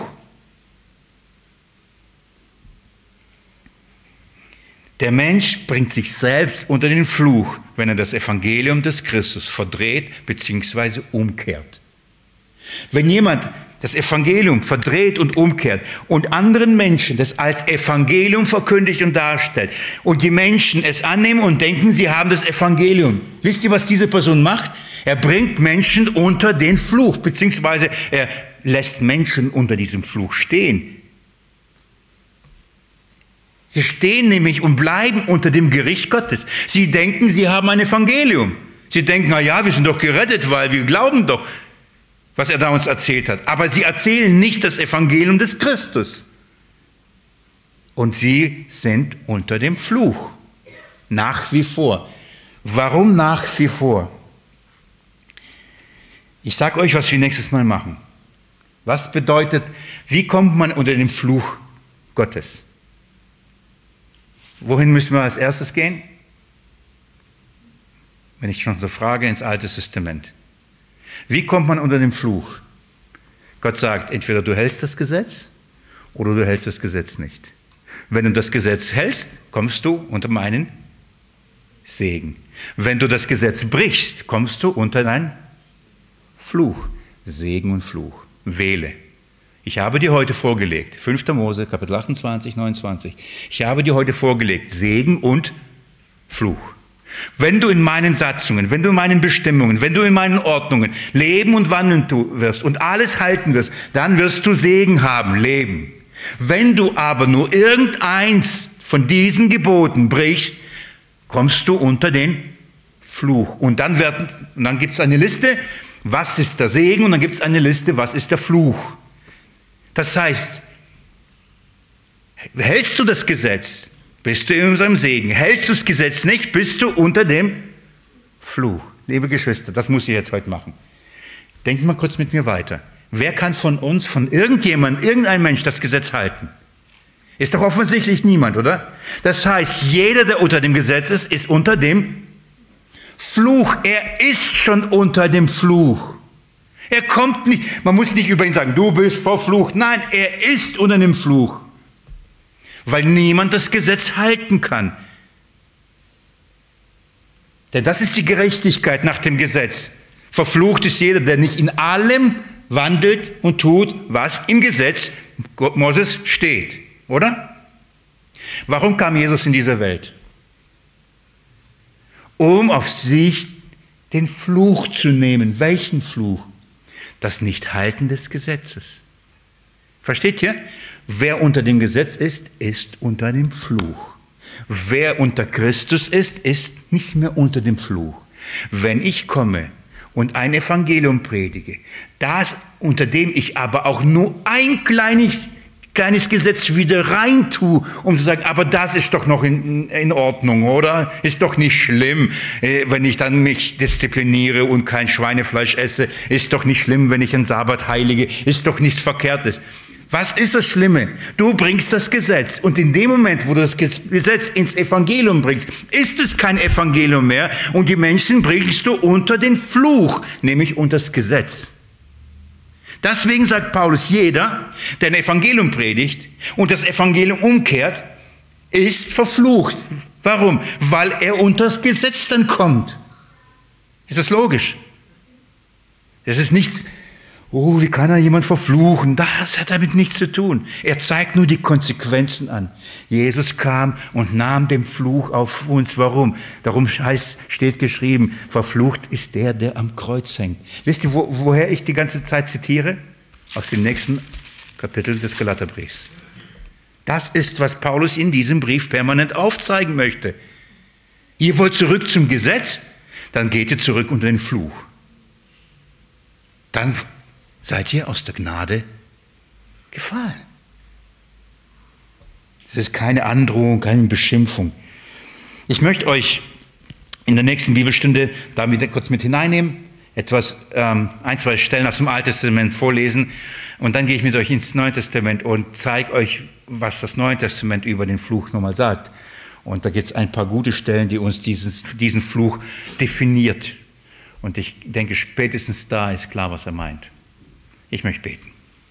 Der Mensch bringt sich selbst unter den Fluch, wenn er das Evangelium des Christus verdreht bzw. umkehrt. Wenn jemand das Evangelium verdreht und umkehrt und anderen Menschen das als Evangelium verkündigt und darstellt und die Menschen es annehmen und denken, sie haben das Evangelium, wisst ihr, was diese Person macht? Er bringt Menschen unter den Fluch, beziehungsweise er lässt Menschen unter diesem Fluch stehen. Sie stehen nämlich und bleiben unter dem Gericht Gottes. Sie denken, sie haben ein Evangelium. Sie denken, na ja, wir sind doch gerettet, weil wir glauben doch, was er da uns erzählt hat. Aber sie erzählen nicht das Evangelium des Christus. Und sie sind unter dem Fluch. Nach wie vor. Warum nach wie vor? Ich sage euch, was wir nächstes Mal machen. Was bedeutet, wie kommt man unter den Fluch Gottes? Wohin müssen wir als erstes gehen? Wenn ich schon so frage, ins Alte Testament. Wie kommt man unter den Fluch? Gott sagt, entweder du hältst das Gesetz oder du hältst das Gesetz nicht. Wenn du das Gesetz hältst, kommst du unter meinen Segen. Wenn du das Gesetz brichst, kommst du unter deinen Fluch. Segen und Fluch. Wähle. Ich habe dir heute vorgelegt, fünfter Mose, Kapitel achtundzwanzig, neunundzwanzig, ich habe dir heute vorgelegt, Segen und Fluch. Wenn du in meinen Satzungen, wenn du in meinen Bestimmungen, wenn du in meinen Ordnungen leben und wandeln wirst und alles halten wirst, dann wirst du Segen haben, Leben. Wenn du aber nur irgendeins von diesen Geboten brichst, kommst du unter den Fluch. Und dann, wird, und dann gibt es eine Liste, was ist der Segen, und dann gibt es eine Liste, was ist der Fluch. Das heißt, hältst du das Gesetz, bist du in unserem Segen. Hältst du das Gesetz nicht, bist du unter dem Fluch. Liebe Geschwister, das muss ich jetzt heute machen. Denkt mal kurz mit mir weiter. Wer kann von uns, von irgendjemandem, irgendein Mensch das Gesetz halten? Ist doch offensichtlich niemand, oder? Das heißt, jeder, der unter dem Gesetz ist, ist unter dem Fluch. Er ist schon unter dem Fluch. Er kommt nicht, man muss nicht über ihn sagen, du bist verflucht. Nein, er ist unter dem Fluch. Weil niemand das Gesetz halten kann. Denn das ist die Gerechtigkeit nach dem Gesetz. Verflucht ist jeder, der nicht in allem wandelt und tut, was im Gesetz Moses steht. Oder? Warum kam Jesus in diese Welt? Um auf sich den Fluch zu nehmen. Welchen Fluch? Das Nichthalten des Gesetzes. Versteht ihr? Wer unter dem Gesetz ist, ist unter dem Fluch. Wer unter Christus ist, ist nicht mehr unter dem Fluch. Wenn ich komme und ein Evangelium predige, das, unter dem ich aber auch nur ein kleines, kleines Gesetz wieder rein tue, um zu sagen, aber das ist doch noch in, in Ordnung, oder? Ist doch nicht schlimm, wenn ich dann mich diszipliniere und kein Schweinefleisch esse. Ist doch nicht schlimm, wenn ich den Sabbat heilige. Ist doch nichts Verkehrtes. Was ist das Schlimme? Du bringst das Gesetz, und in dem Moment, wo du das Gesetz ins Evangelium bringst, ist es kein Evangelium mehr, und die Menschen bringst du unter den Fluch, nämlich unter das Gesetz. Deswegen sagt Paulus, jeder, der ein Evangelium predigt und das Evangelium umkehrt, ist verflucht. Warum? Weil er unter das Gesetz dann kommt. Ist das logisch? Das ist nichts. Oh, wie kann er jemand verfluchen? Das hat damit nichts zu tun. Er zeigt nur die Konsequenzen an. Jesus kam und nahm den Fluch auf uns. Warum? Darum heißt, steht geschrieben, verflucht ist der, der am Kreuz hängt. Wisst ihr, wo, woher ich die ganze Zeit zitiere? Aus dem nächsten Kapitel des Galaterbriefs. Das ist, was Paulus in diesem Brief permanent aufzeigen möchte. Ihr wollt zurück zum Gesetz? Dann geht ihr zurück unter den Fluch. Dann seid ihr aus der Gnade gefallen. Das ist keine Androhung, keine Beschimpfung. Ich möchte euch in der nächsten Bibelstunde da wieder kurz mit hineinnehmen, etwas, ähm, ein, zwei Stellen aus dem Alten Testament vorlesen, und dann gehe ich mit euch ins Neue Testament und zeige euch, was das Neue Testament über den Fluch nochmal sagt. Und da gibt es ein paar gute Stellen, die uns dieses, diesen Fluch definiert. Und ich denke, spätestens da ist klar, was er meint. Ich möchte beten.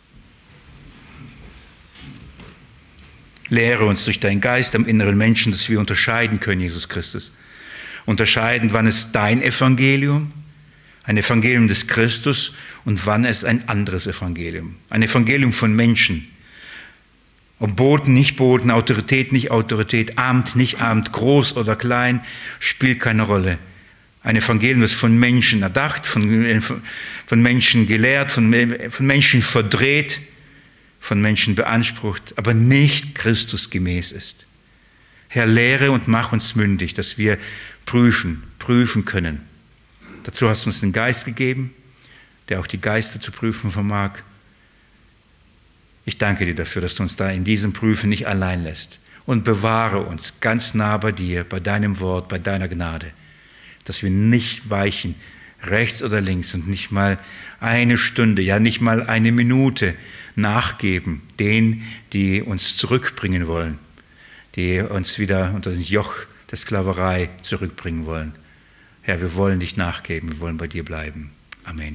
Lehre uns durch deinen Geist am inneren Menschen, dass wir unterscheiden können, Jesus Christus. Unterscheiden, wann ist dein Evangelium, ein Evangelium des Christus, und wann ist ein anderes Evangelium. Ein Evangelium von Menschen. Ob Boten, nicht Boten, Autorität, nicht Autorität, Amt, nicht Amt, groß oder klein, spielt keine Rolle. Ein Evangelium, das von Menschen erdacht, von, von Menschen gelehrt, von, von Menschen verdreht, von Menschen beansprucht, aber nicht Christus gemäß ist. Herr, lehre und mach uns mündig, dass wir prüfen, prüfen können. Dazu hast du uns den Geist gegeben, der auch die Geister zu prüfen vermag. Ich danke dir dafür, dass du uns da in diesem Prüfen nicht allein lässt, und bewahre uns ganz nah bei dir, bei deinem Wort, bei deiner Gnade, dass wir nicht weichen, rechts oder links, und nicht mal eine Stunde, ja nicht mal eine Minute nachgeben denen, die uns zurückbringen wollen, die uns wieder unter das Joch der Sklaverei zurückbringen wollen. Herr, wir wollen nicht nachgeben, wir wollen bei dir bleiben. Amen.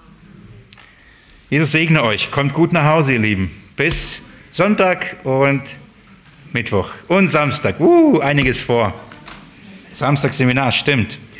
Jesus segne euch. Kommt gut nach Hause, ihr Lieben. Bis Sonntag und Mittwoch und Samstag. Uh, einiges vor. Samstag Seminar, stimmt.